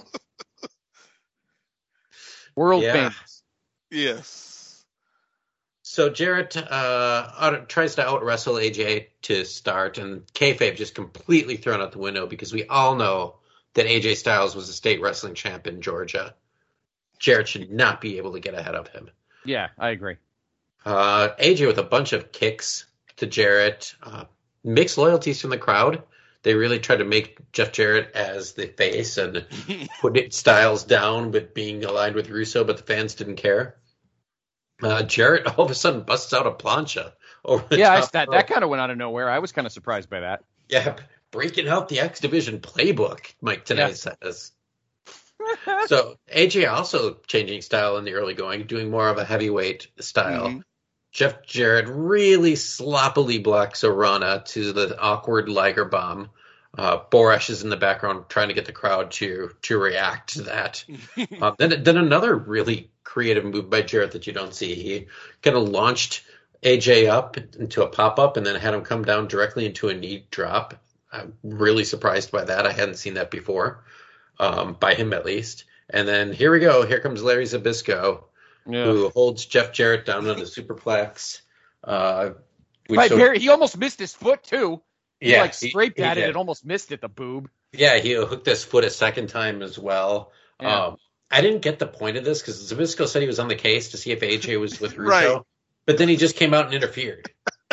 World Yeah. famous. Yes. So Jarrett uh, out, tries to out-wrestle A J to start, and kayfabe just completely thrown out the window because we all know that A J Styles was a state wrestling champ in Georgia. Jarrett should not be able to get ahead of him. Yeah, I agree. Uh, A J with a bunch of kicks to Jarrett. Uh, mixed loyalties from the crowd. They really tried to make Jeff Jarrett as the face and put it Styles down with being aligned with Russo, but the fans didn't care. Uh, Jarrett all of a sudden busts out a plancha over the Yeah, I, top that rope. that kind of went out of nowhere. I was kind of surprised by that. Yeah, breaking out the X Division playbook, Mike tonight Yeah. says. So A J also changing style in the early going, doing more of a heavyweight style. Mhm. Jeff Jarrett really sloppily blocks Orana to the awkward Liger bomb. Uh, Borash is in the background trying to get the crowd to to react to that. uh, then then another really creative move by Jarrett that you don't see. He kind of launched A J up into a pop up and then had him come down directly into a knee drop. I'm really surprised by that. I hadn't seen that before, um, by him at least. And then here we go. Here comes Larry Zbyszko, Yeah. who holds Jeff Jarrett down on the superplex. Uh, which Right, so- Barry, he almost missed his foot too. He yeah, like scraped he- he at it did. and almost missed it, the boob. Yeah, he hooked his foot a second time as well. Yeah. Um, I didn't get the point of this because Zbyszko said he was on the case to see if A J was with Russo, Right. but then he just came out and interfered.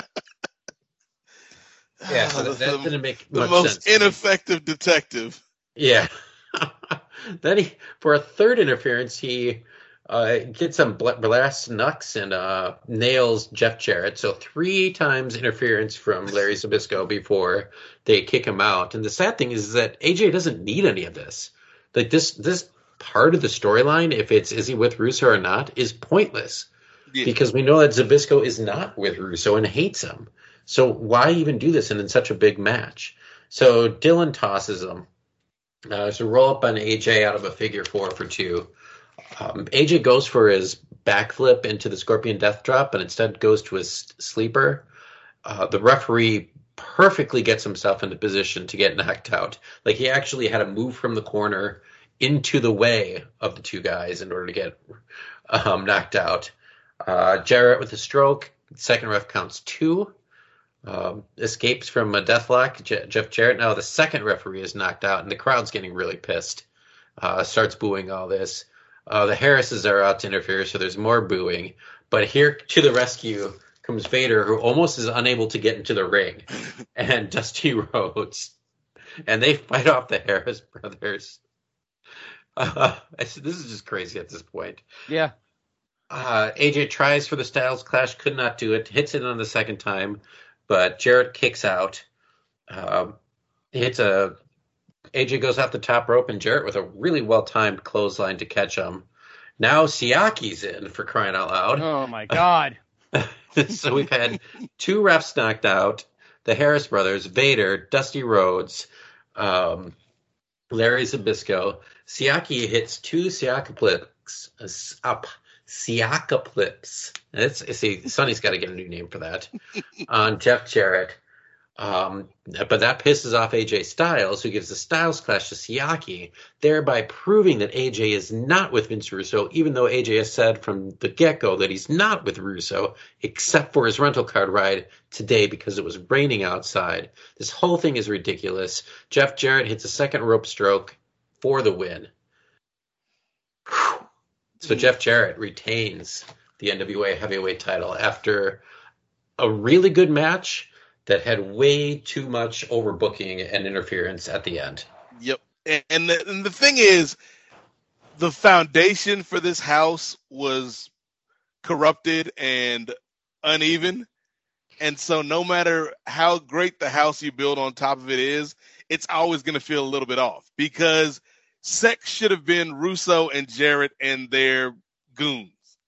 Yeah, so Ah, that, that the, didn't make the much most sense. ineffective detective. Yeah. Then he, for a third interference, he uh, gets some bl- brass knucks and uh, nails Jeff Jarrett. So three times interference from Larry Zbyszko before they kick him out. And the sad thing is that A J doesn't need any of this. Like this, this part of the storyline, if it's is he with Russo or not, is pointless Yeah. because we know that Zbyszko is not with Russo and hates him. So why even do this in, in such a big match? So Dylan tosses him. Uh, so roll up on A J out of a figure four for two. Um, A J goes for his backflip into the Scorpion Death Drop, but instead goes to his sleeper. Uh, the referee perfectly gets himself into position to get knocked out. Like he actually had to move from the corner into the way of the two guys in order to get um, knocked out. Uh, Jarrett with a stroke. Second ref counts two. Um, escapes from a deathlock. Je- Jeff Jarrett. Now the second referee is knocked out, and the crowd's getting really pissed. Uh, starts booing all this. Uh, the Harrises are out to interfere, so there's more booing. But here to the rescue comes Vader, who almost is unable to get into the ring, and Dusty Rhodes, and they fight off the Harris brothers. Uh, this is just crazy at this point. Yeah. Uh, A J tries for the Styles Clash, could not do it. Hits it on the second time, but Jarrett kicks out. Um, hits a. A J goes off the top rope, and Jarrett with a really well-timed clothesline to catch him. Now Siaki's in, for crying out loud. Oh, my God. So we've had two refs knocked out, the Harris brothers, Vader, Dusty Rhodes, um, Larry Zbyszko. Siaki hits two Siakaplips up. Siakaplips. It's, see, Sonny's got to get a new name for that. On Jeff Jarrett. Um, but that pisses off A J Styles, who gives the Styles Clash to Siaki, thereby proving that A J is not with Vince Russo, even though A J has said from the get-go that he's not with Russo, except for his rental card ride today because it was raining outside. This whole thing is ridiculous. Jeff Jarrett hits a second rope stroke for the win. Whew. So Jeff Jarrett retains the N W A heavyweight title after a really good match that had way too much overbooking and interference at the end. Yep. And, and, the, and the thing is, the foundation for this house was corrupted and uneven. And so no matter how great the house you build on top of it is, it's always going to feel a little bit off because Sex should have been Russo and Jarrett and their goons.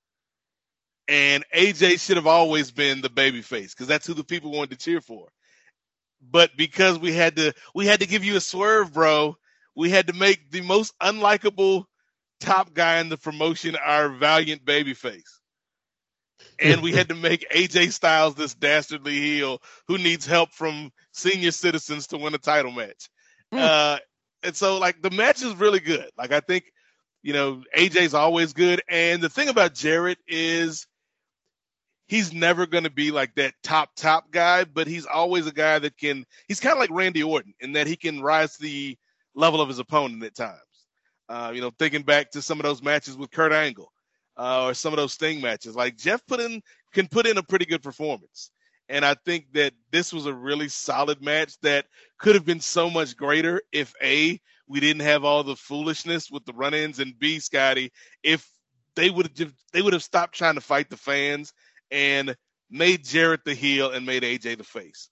And A J should have always been the babyface because that's who the people wanted to cheer for. But because we had to, we had to give you a swerve, bro. We had to make the most unlikable top guy in the promotion our valiant babyface. And we had to make A J Styles this dastardly heel who needs help from senior citizens to win a title match. Mm. Uh, and so, like, the match is really good. Like, I think, you know, A J's always good. And the thing about Jarrett is, he's never going to be like that top, top guy, but he's always a guy that can – he's kind of like Randy Orton in that he can rise to the level of his opponent at times. Uh, you know, thinking back to some of those matches with Kurt Angle uh, or some of those Sting matches. Like, Jeff put in can put in a pretty good performance. And I think that this was a really solid match that could have been so much greater if, A, we didn't have all the foolishness with the run-ins, and B, Scotty, if they would have they would have stopped trying to fight the fans and made Jarrett the heel and made A J the face.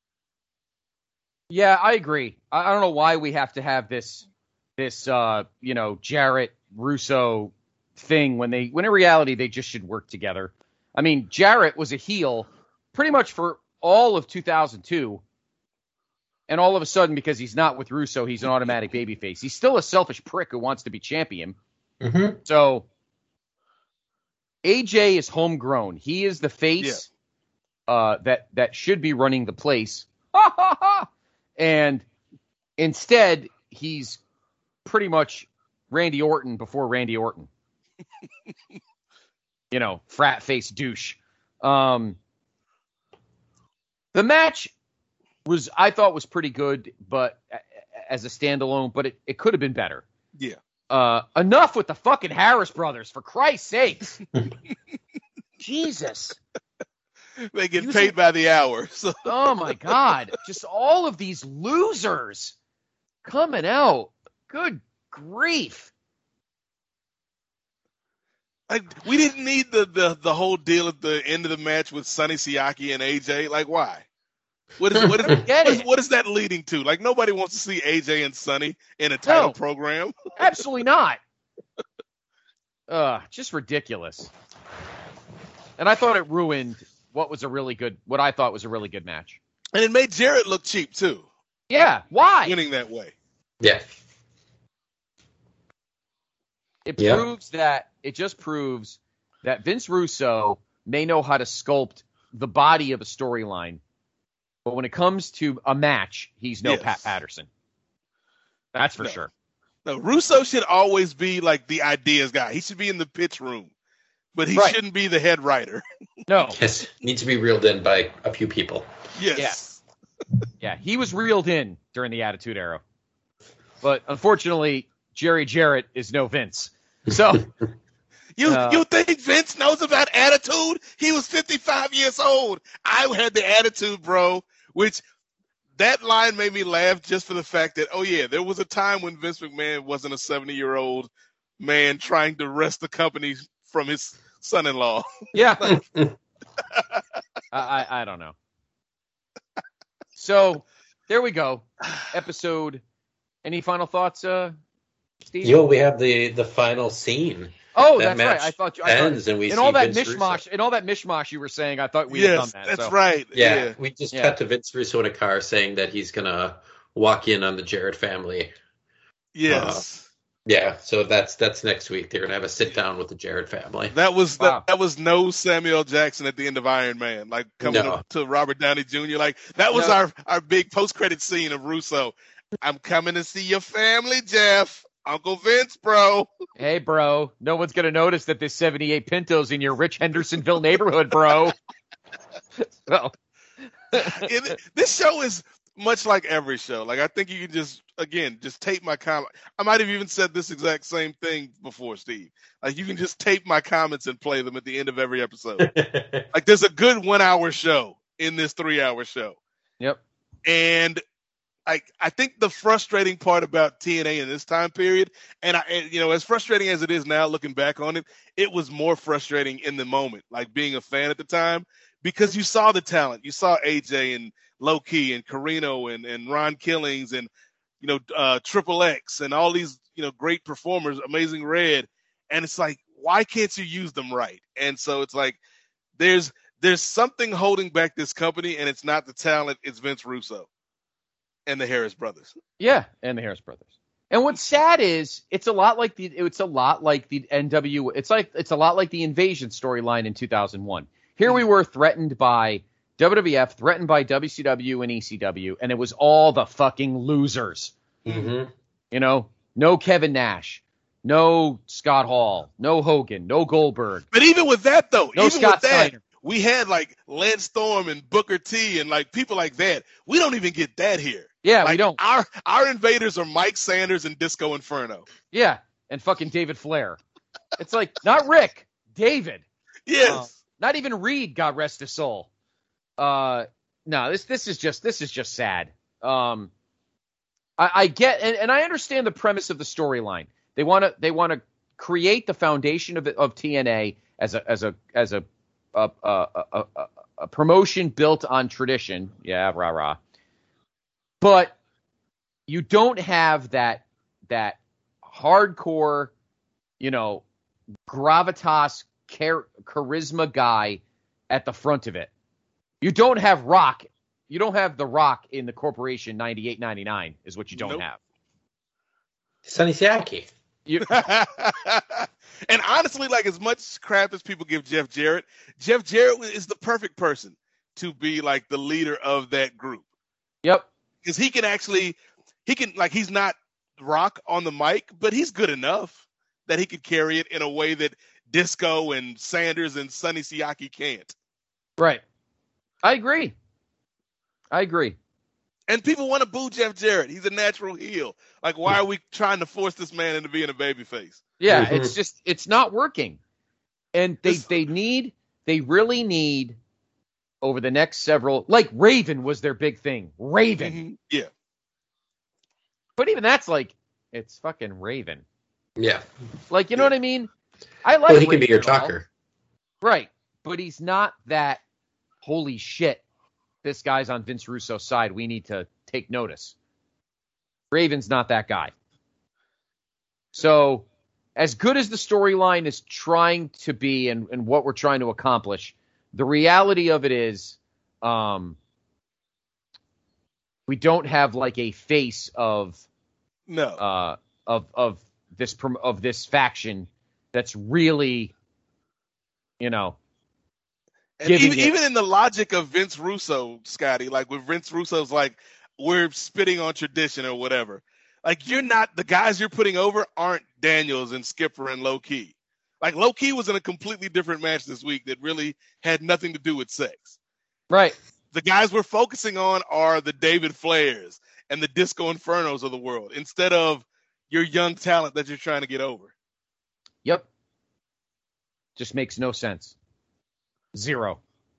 Yeah, I agree. I, I don't know why we have to have this, this uh, you know, Jarrett Russo thing when they, when in reality they just should work together. I mean, Jarrett was a heel pretty much for all of two thousand two, and all of a sudden, because he's not with Russo, he's an automatic babyface. He's still a selfish prick who wants to be champion. Mm-hmm. So A J is homegrown. He is the face yeah. uh, that that should be running the place. And instead, he's pretty much Randy Orton before Randy Orton. You know, frat face douche. Um, the match was, I thought, was pretty good, but as a standalone, but it, it could have been better. Yeah. Uh, enough with the fucking Harris brothers, for Christ's sakes. Jesus. They get Using, paid by the hour. So. Oh, my God. Just all of these losers coming out. Good grief. Like, we didn't need the, the, the whole deal at the end of the match with Sonny Siaki and A J. Like, why? What is, what, is, what, is, what is that leading to? Like, nobody wants to see A J and Sonny in a title no, program. Absolutely not. Uh, just ridiculous. And I thought it ruined what was a really good, what I thought was a really good match. And it made Jarrett look cheap, too. Yeah, why? Winning that way. Yeah. It yeah. proves that, it just proves that Vince Russo may know how to sculpt the body of a storyline, but when it comes to a match, he's no yes. Pat Patterson. That's for no. sure. No, Russo should always be like the ideas guy. He should be in the pitch room, but he right. shouldn't be the head writer. No. Yes, needs to be reeled in by a few people. Yes. Yeah. yeah, he was reeled in during the Attitude Era. But unfortunately, Jerry Jarrett is no Vince. So, yeah, You Uh, you think Vince knows about attitude? He was fifty-five years old. I had the attitude, bro, which that line made me laugh just for the fact that, oh, yeah, there was a time when Vince McMahon wasn't a seventy-year-old man trying to wrest the company from his son-in-law. Yeah. Like, I, I I don't know. So there we go. Episode. Any final thoughts, uh, Steve? You know, we have the the final scene. Oh, that that's right. match I thought you. I ends thought, and we in see all that Vince mishmash, Russo. in all that mishmash you were saying, I thought we had yes, done that. that's so. right. Yeah, Yeah. we just Yeah. cut to Vince Russo in a car saying that he's gonna walk in on the Jarrett family. Yes. Yeah, so that's that's next week. They're gonna have a sit down with the Jarrett family. That was Wow. that, that was no Samuel L. Jackson at the end of Iron Man, like coming No. up to Robert Downey Junior Like that was No. our, our big post credit scene of Russo. I'm coming to see your family, Jeff. Uncle Vince, bro. Hey, bro. No one's gonna notice that there's seventy-eight Pintos in your rich Hendersonville neighborhood, bro. So, It- this show is much like every show. Like I think you can just again just tape my comment. I might have even said this exact same thing before, Steve. Like you can just tape my comments and play them at the end of every episode. Like there's a good one hour show in this three hour show. yep. And I I think the frustrating part about T N A in this time period, and I and, you know, as frustrating as it is now looking back on it, it was more frustrating in the moment, like being a fan at the time, because you saw the talent. You saw A J and Low Key and Carino and, and Ron Killings and, you know, uh, Triple X and all these, you know, great performers, Amazing Red. And it's like, why can't you use them right? And so it's like, there's there's something holding back this company, and it's not the talent, it's Vince Russo and the Harris brothers. Yeah, and the Harris brothers. And what's sad is it's a lot like the it's a lot like the N W. It's like it's a lot like the Invasion storyline in two thousand one. Here we were threatened by W W F, threatened by W C W and E C W, and it was all the fucking losers. Mm-hmm. You know, no Kevin Nash, no Scott Hall, no Hogan, no Goldberg, But even with that, though, no even Scott with that, Steiner. we had like Lance Storm and Booker T and like people like that. We don't even get that here. Yeah, Like, we don't. Our our invaders are Mike Sanders and Disco Inferno. Yeah, and fucking David Flair. It's like not Rick, David. Yes. Uh, not even Reed, God rest his soul. Uh, no, this this is just this is just sad. Um, I, I get and, and I understand the premise of the storyline. They want to they want to create the foundation of of T N A as a as a as a a, a, a, a, a promotion built on tradition. Yeah, rah rah. But you don't have that that hardcore, you know, gravitas, char- charisma guy at the front of it. You don't have Rock. You don't have the Rock in the Corporation ninety-eight ninety-nine is what you don't Nope. have. Sonny Siaki. You, And honestly, like as much crap as people give Jeff Jarrett, Jeff Jarrett is the perfect person to be like the leader of that group. yep. Because he can actually, he can, like, he's not Rock on the mic, but he's good enough that he could carry it in a way that Disco and Sanders and Sonny Siaki can't. Right. I agree. I agree. And people want to boo Jeff Jarrett. He's a natural heel. Like, why are we trying to force this man into being a babyface? Yeah, Mhm. it's just it's not working. And they This- they need they really need over the next several like Raven was their big thing. Raven. Mhm. Yeah. But even that's like it's fucking Raven. Yeah. Like, you know what I mean? I like Well, he can be Raven your and all. talker. Right. But he's not that holy shit. This guy's on Vince Russo's side. We need to take notice. Raven's not that guy. So, as good as the storyline is trying to be and, and what we're trying to accomplish, the reality of it is um, we don't have like a face of No. uh, of of this prom- of this faction that's really, you know, And giving even, it- even in the logic of Vince Russo, Scotty, like with Vince Russo's like, we're spitting on tradition or whatever. Like, you're not, the guys you're putting over aren't Daniels and Skipper and Low Key. Like, Low Key was in a completely different match this week that really had nothing to do with sex. right. The guys we're focusing on are the David Flairs and the Disco Infernos of the world instead of your young talent that you're trying to get over. Yep. Just makes no sense. Zero.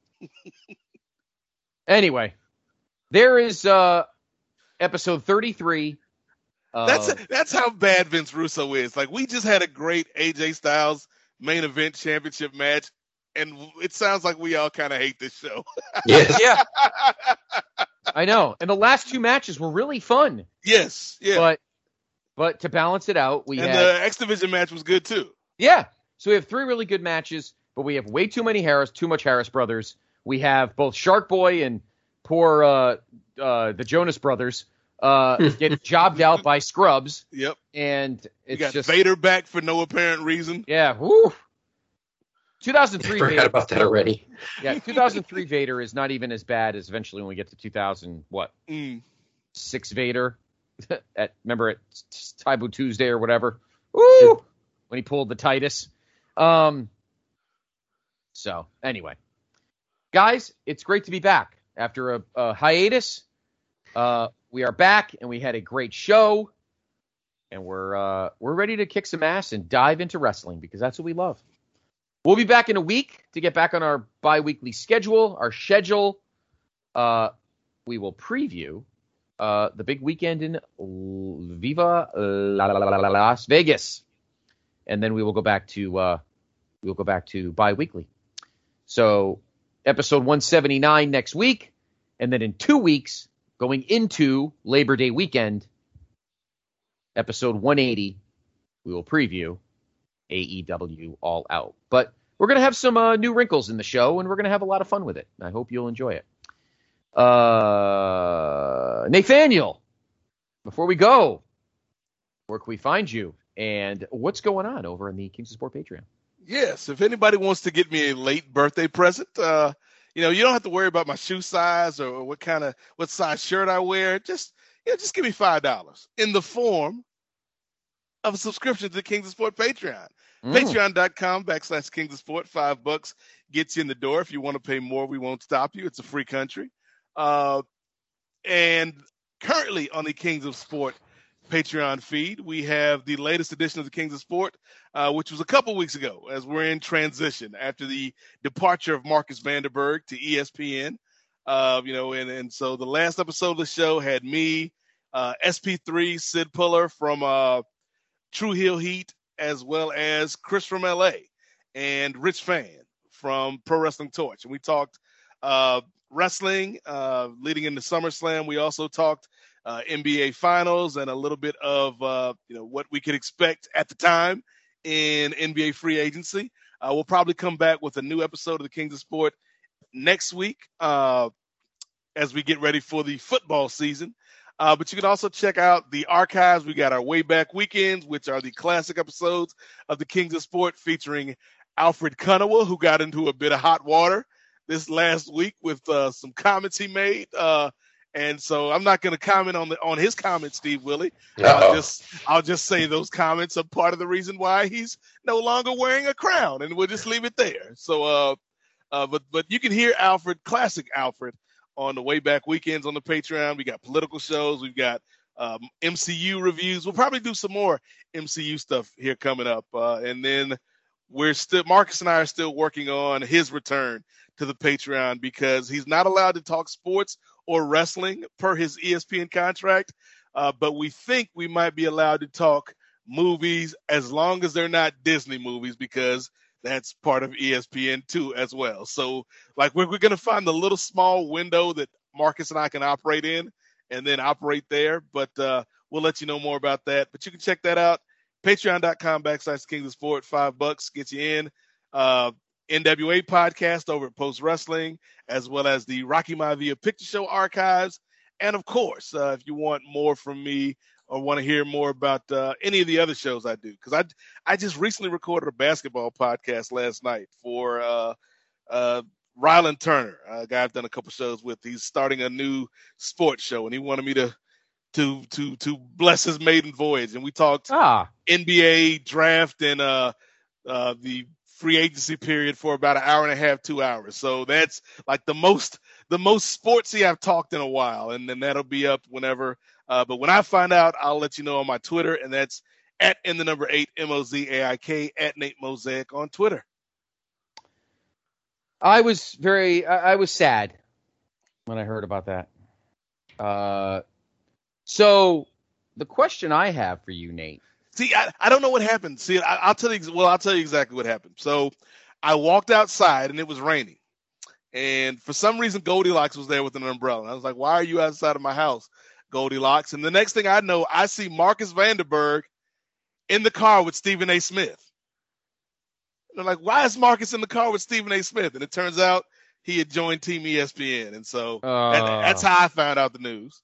Anyway, there is uh, episode thirty-three. Uh, that's that's how bad Vince Russo is. Like, we just had a great A J Styles main event championship match, and it sounds like we all kind of hate this show. Yes. Yeah. I know. And the last two matches were really fun. Yes. Yeah. But but to balance it out, we and had the X Division match was good too. Yeah. So we have three really good matches, but we have way too many Harris, too much Harris brothers. We have both Shark Boy and poor uh, uh, the Jonas brothers uh, get jobbed out by Scrubs. Yep. And we it's got just Vader back for no apparent reason. Yeah. Woo. two thousand three I forgot Vader. about that already. Yeah, two thousand three Vader is not even as bad as eventually when we get to two thousand what Mm. six Vader at remember at Taibu Tuesday or whatever. Woo! When he pulled the Titus. Um. So anyway, guys, it's great to be back after a, a hiatus. Uh, we are back and we had a great show, and we're uh, we're ready to kick some ass and dive into wrestling because that's what we love. We'll be back in a week to get back on our bi-weekly schedule, our schedule. Uh, we will preview uh, the big weekend in Viva La La La La Las Vegas, and then we will go back to uh, we will go back to bi-weekly. So, episode one seventy-nine next week, and then in two weeks, going into Labor Day weekend, episode one eighty, we will preview A E W All Out. But we're going to have some uh, new wrinkles in the show, and we're going to have a lot of fun with it. I hope you'll enjoy it. Uh, Nathaniel, before we go, where can we find you? And what's going on over in the Kings of Sport Patreon? Yes, if anybody wants to get me a late birthday present, uh, you know, you don't have to worry about my shoe size or what kind of what size shirt I wear. Just, you know, just give me five dollars in the form of a subscription to the Kings of Sport Patreon. Mm. Patreon.com backslash Kings of Sport. Five bucks gets you in the door. If you want to pay more, we won't stop you. It's a free country. Uh, and currently on the Kings of Sport Patreon feed, we have the latest edition of the Kings of Sport, uh, which was a couple weeks ago, as we're in transition after the departure of Marcus Vanderberg to E S P N. Uh, you know, and, and so the last episode of the show had me, uh, S P three, Sid Puller from uh, True Heel Heat, as well as Chris from L A and Rich Fan from Pro Wrestling Torch. And we talked uh, wrestling uh, leading into SummerSlam. We also talked uh, N B A Finals and a little bit of uh, you know what we could expect at the time in N B A free agency. Uh, we'll probably come back with a new episode of the Kings of Sport next week uh, as we get ready for the football season. Uh, but you can also check out the archives. We got our Way Back Weekends, which are the classic episodes of the Kings of Sport featuring Alfred Kunawa, who got into a bit of hot water this last week with uh, some comments he made. Uh, and so I'm not going to comment on the on his comments, Steve Willie. I'll just I'll just say those comments are part of the reason why he's no longer wearing a crown, and we'll just leave it there. So, uh, uh, but but you can hear Alfred, classic Alfred, on the Way Back Weekends on the Patreon. We got political shows. We've got um, M C U reviews. We'll probably do some more M C U stuff here coming up. Uh, and then we're still, Marcus and I are still working on his return to the Patreon because he's not allowed to talk sports or wrestling per his E S P N contract. Uh, but we think we might be allowed to talk movies as long as they're not Disney movies, because that's part of E S P N too as well. So like we're, we're going to find the little small window that Marcus and I can operate in and then operate there. But uh, we'll let you know more about that. But you can check that out. Patreon.com backslash Kings of Sport. Five bucks gets you in. Uh, N W A podcast over at Post Wrestling, as well as the Rocky Maivia Picture Show archives. And of course, uh, if you want more from me, or want to hear more about uh, any of the other shows I do, because I I just recently recorded a basketball podcast last night for uh, uh, Ryland Turner, a guy I've done a couple shows with. He's starting a new sports show, and he wanted me to to to to bless his maiden voyage. And we talked ah. N B A draft and uh, uh, the free agency period for about an hour and a half, two hours. So that's like the most the most sportsy I've talked in a while, and then that'll be up whenever. Uh, but when I find out, I'll let you know on my Twitter, and that's at in the number eight M O Z A I K at Nate Mosaic on Twitter. I was very, I, I was sad when I heard about that. Uh, so the question I have for you, Nate. See, I, I don't know what happened. See, I, I'll tell you. Well, I'll tell you exactly what happened. So I walked outside and it was raining. And for some reason, Goldilocks was there with an umbrella. And I was like, why are you outside of my house, Goldilocks? And the next thing I know, I see Marcus Vanderberg in the car with Stephen A. Smith. And I'm like, why is Marcus in the car with Stephen A. Smith? And it turns out he had joined Team E S P N. And so uh, that, that's how I found out the news.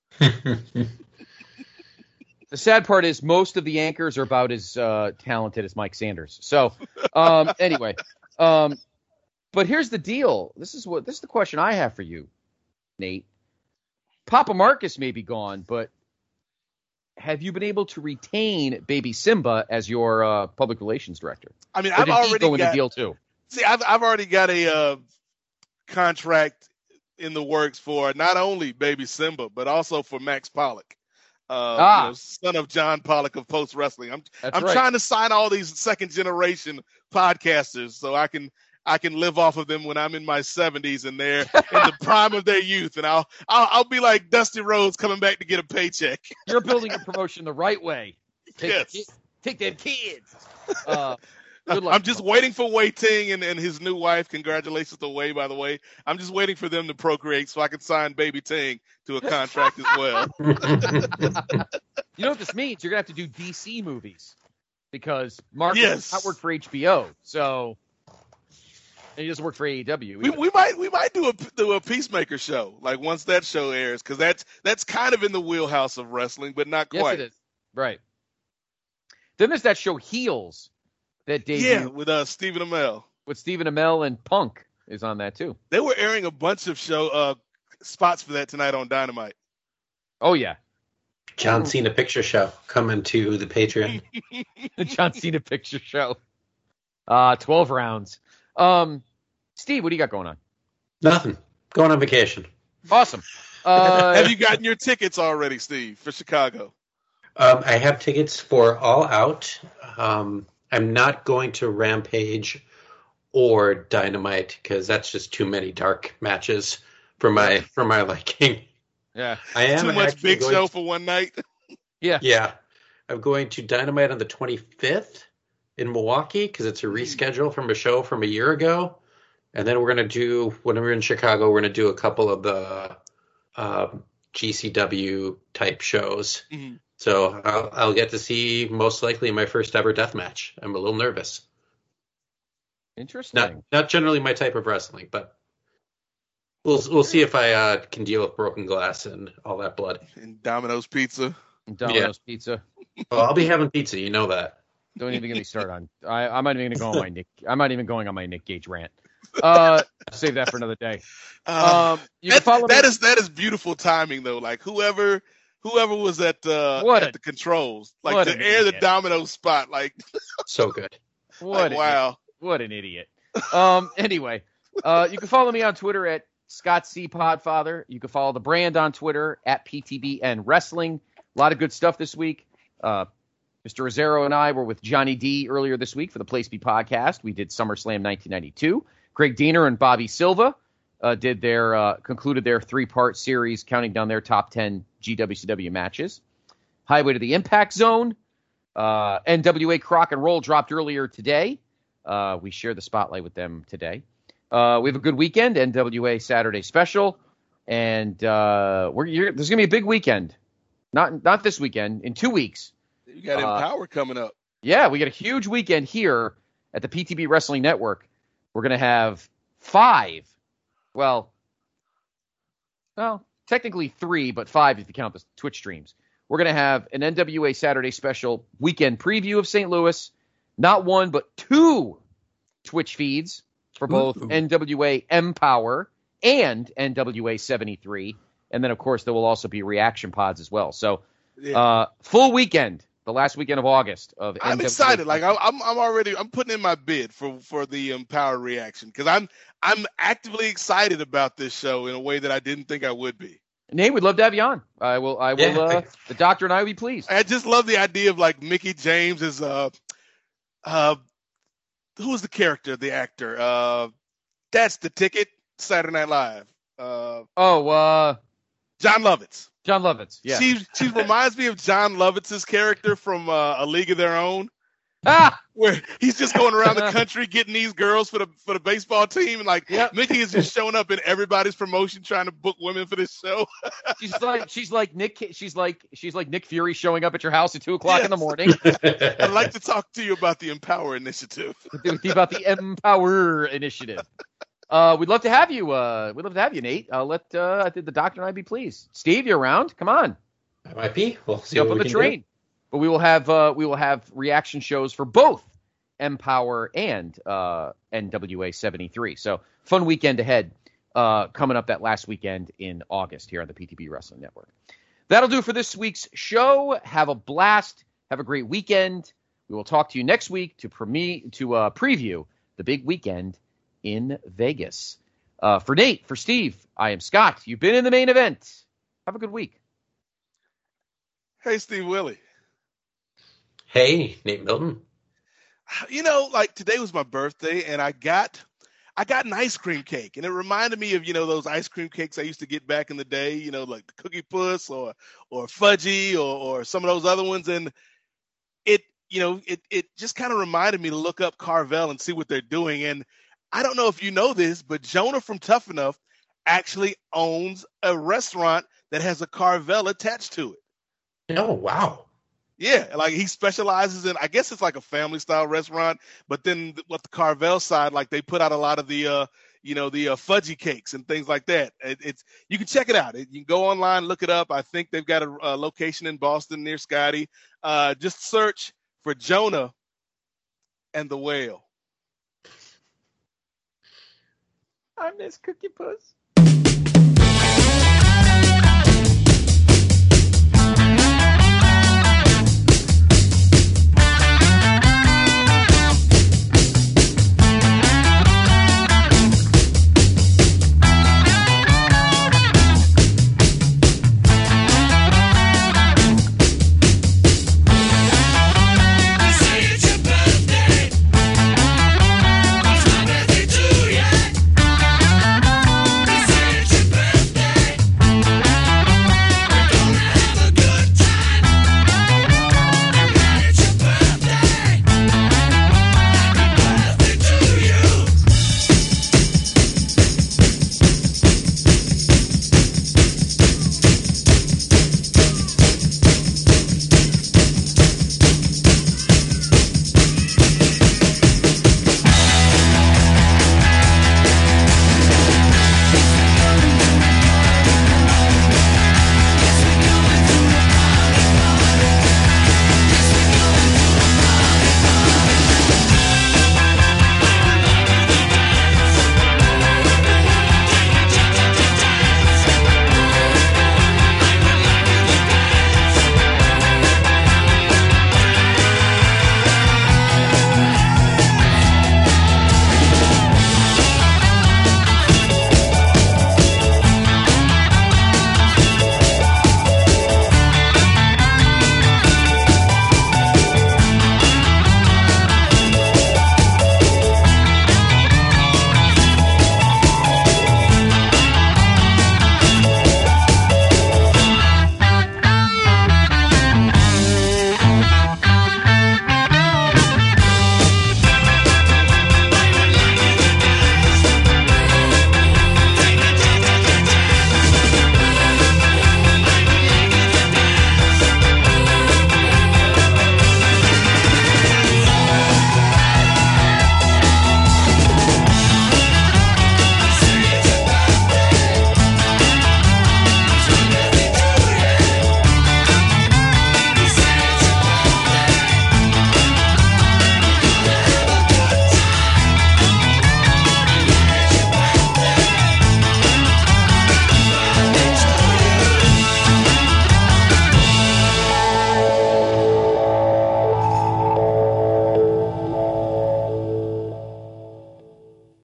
The sad part is most of the anchors are about as uh, talented as Mike Sanders. So um, anyway, um, but here's the deal. This is what this is the question I have for you, Nate. Papa Marcus may be gone, but have you been able to retain Baby Simba as your uh, public relations director? I mean, or I've did already he go in got the deal too. See, I've I've already got a uh, contract in the works for not only Baby Simba but also for Max Pollock. Uh, ah. you know, son of John Pollock of Post Wrestling. I'm That's I'm right. trying to sign all these second generation podcasters so I can I can live off of them when I'm in my seventies and they're in the prime of their youth, and I'll I'll I'll be like Dusty Rhodes coming back to get a paycheck. You're building a promotion the right way. Take, Yes. ki- take them kids. Uh, good luck. I'm just waiting for Wei Ting and, and his new wife. Congratulations to Wei, by the way. I'm just waiting for them to procreate so I can sign Baby Ting to a contract as well. You know what this means? You're gonna have to do D C movies because Marcus Yes. does not work for H B O, so and he doesn't work for A E W. We, we might we might do a do a Peacemaker show like once that show airs because that's that's kind of in the wheelhouse of wrestling, but not yes, quite. it is. Right. Then there's that show Heels that debuted Yeah, with uh, Stephen Amell. with Stephen Amell and Punk is on that too. They were airing a bunch of show uh, spots for that tonight on Dynamite. Oh yeah, John Cena Picture Show coming to the Patreon. the John Cena picture show. Uh, twelve rounds. Um, Steve, what do you got going on? Nothing. Going on vacation. Awesome. Uh, Have you gotten your tickets already, Steve, for Chicago? Um, I have tickets for All Out. Um, I'm not going to Rampage or Dynamite because that's just too many dark matches for my for my liking. yeah. I am Too much actually big going show to- for one night. Yeah. Yeah, I'm going to Dynamite on the twenty-fifth in Milwaukee because it's a reschedule from a show from a year ago. And then we're going to do, when we're in Chicago, we're going to do a couple of the um, G C W type shows. Mm-hmm. So I'll, I'll get to see most likely my first ever death match. I'm a little nervous. Interesting. Not not generally my type of wrestling, but we'll we'll see if I uh, can deal with broken glass and all that blood. And Domino's Pizza. Domino's Pizza. Well, I'll be having pizza, you know that. Don't even get me started on. I, I'm not even going to go on my Nick. I'm not even going on my Nick Gage rant. Uh, save that for another day. Uh, Um, you can that, follow that me. is that is beautiful timing though. Like whoever whoever was at uh What at a- the controls, like what to an air the idiot. Domino's spot, like, So good. What like an wow. What an idiot. Um, anyway, uh, you can follow me on Twitter at Scott C. Podfather. You can follow the brand on Twitter at P T B N Wrestling. A lot of good stuff this week. Uh, Mister Rozzero and I were with Johnny D earlier this week for the Place Be podcast. We did SummerSlam nineteen ninety-two. Greg Diener and Bobby Silva uh, did their uh, concluded their three-part series, counting down their top ten G W C W matches. Highway to the Impact Zone. Uh, N W A Crock and Roll dropped earlier today. Uh, we share the spotlight with them today. Uh, we have a good weekend, N W A Saturday Special, and uh, we're you're, there's going to be a big weekend. Not not this weekend, in two weeks. You got Uh, Empower coming up. Yeah, we got a huge weekend here at the P T B Wrestling Network. We're going to have five, well, well, technically three, but five if you count the Twitch streams. We're going to have an N W A Saturday Special weekend preview of Saint Louis. Not one, but two Twitch feeds for both Ooh. N W A Empower and N W A seventy-three. And then, of course, there will also be reaction pods as well. So, Yeah. uh, full weekend, the last weekend of August. Of I'm N W A. excited. Like I, I'm, I'm already, I'm putting in my bid for, for the Empower reaction because I'm, I'm actively excited about this show in a way that I didn't think I would be. Nate, we'd love to have you on. I will. I will. Yeah. Uh, the doctor and I will be pleased. I just love the idea of like Mickey James as uh, uh, who was the character, the actor? Uh, That's the ticket. Saturday Night Live. Uh, oh, uh, John Lovitz. John Lovitz. Yeah. She she reminds me of John Lovitz's character from uh, A League of Their Own. Ah! Where he's just going around the country getting these girls for the for the baseball team, and like yep. Mickey is just showing up in everybody's promotion trying to book women for this show. she's like she's like Nick she's like she's like Nick Fury showing up at your house at two o'clock yes. in the morning. I'd like to talk to you about the Empower Initiative. about the Empower Initiative. Uh, we'd love to have you. Uh, we'd love to have you, Nate. Uh, let uh, I think the doctor and I be pleased. Steve, you're around. Come on. I might be. We'll see Jump what on we the can train. do. But we will have uh, we will have reaction shows for both Empower and uh, N W A seventy-three. So fun weekend ahead uh, coming up that last weekend in August here on the P T B Wrestling Network. That'll do for this week's show. Have a blast. Have a great weekend. We will talk to you next week to pre- to uh, preview the big weekend in Vegas. Uh, for Nate, for Steve, I am Scott. You've been in the main event. Have a good week. Hey, Steve Willie. Hey, Nate Milton. You know, like today was my birthday, and I got I got an ice cream cake, and it reminded me of, you know, those ice cream cakes I used to get back in the day, you know, like the Cookie Puss or or Fudgy or, or some of those other ones. And it, you know, it it just kind of reminded me to look up Carvel and see what they're doing. And I don't know if you know this, but Jonah from Tough Enough actually owns a restaurant that has a Carvel attached to it. Oh, wow. Yeah, like he specializes in, I guess it's like a family style restaurant, but then with the Carvel side, like they put out a lot of the, uh, you know, the uh, fudgy cakes and things like that. It, it's you can check it out. It, you can go online, look it up. I think they've got a, a location in Boston near Scotty. Uh, just search for Jonah and the Whale. I miss Cookie Puss.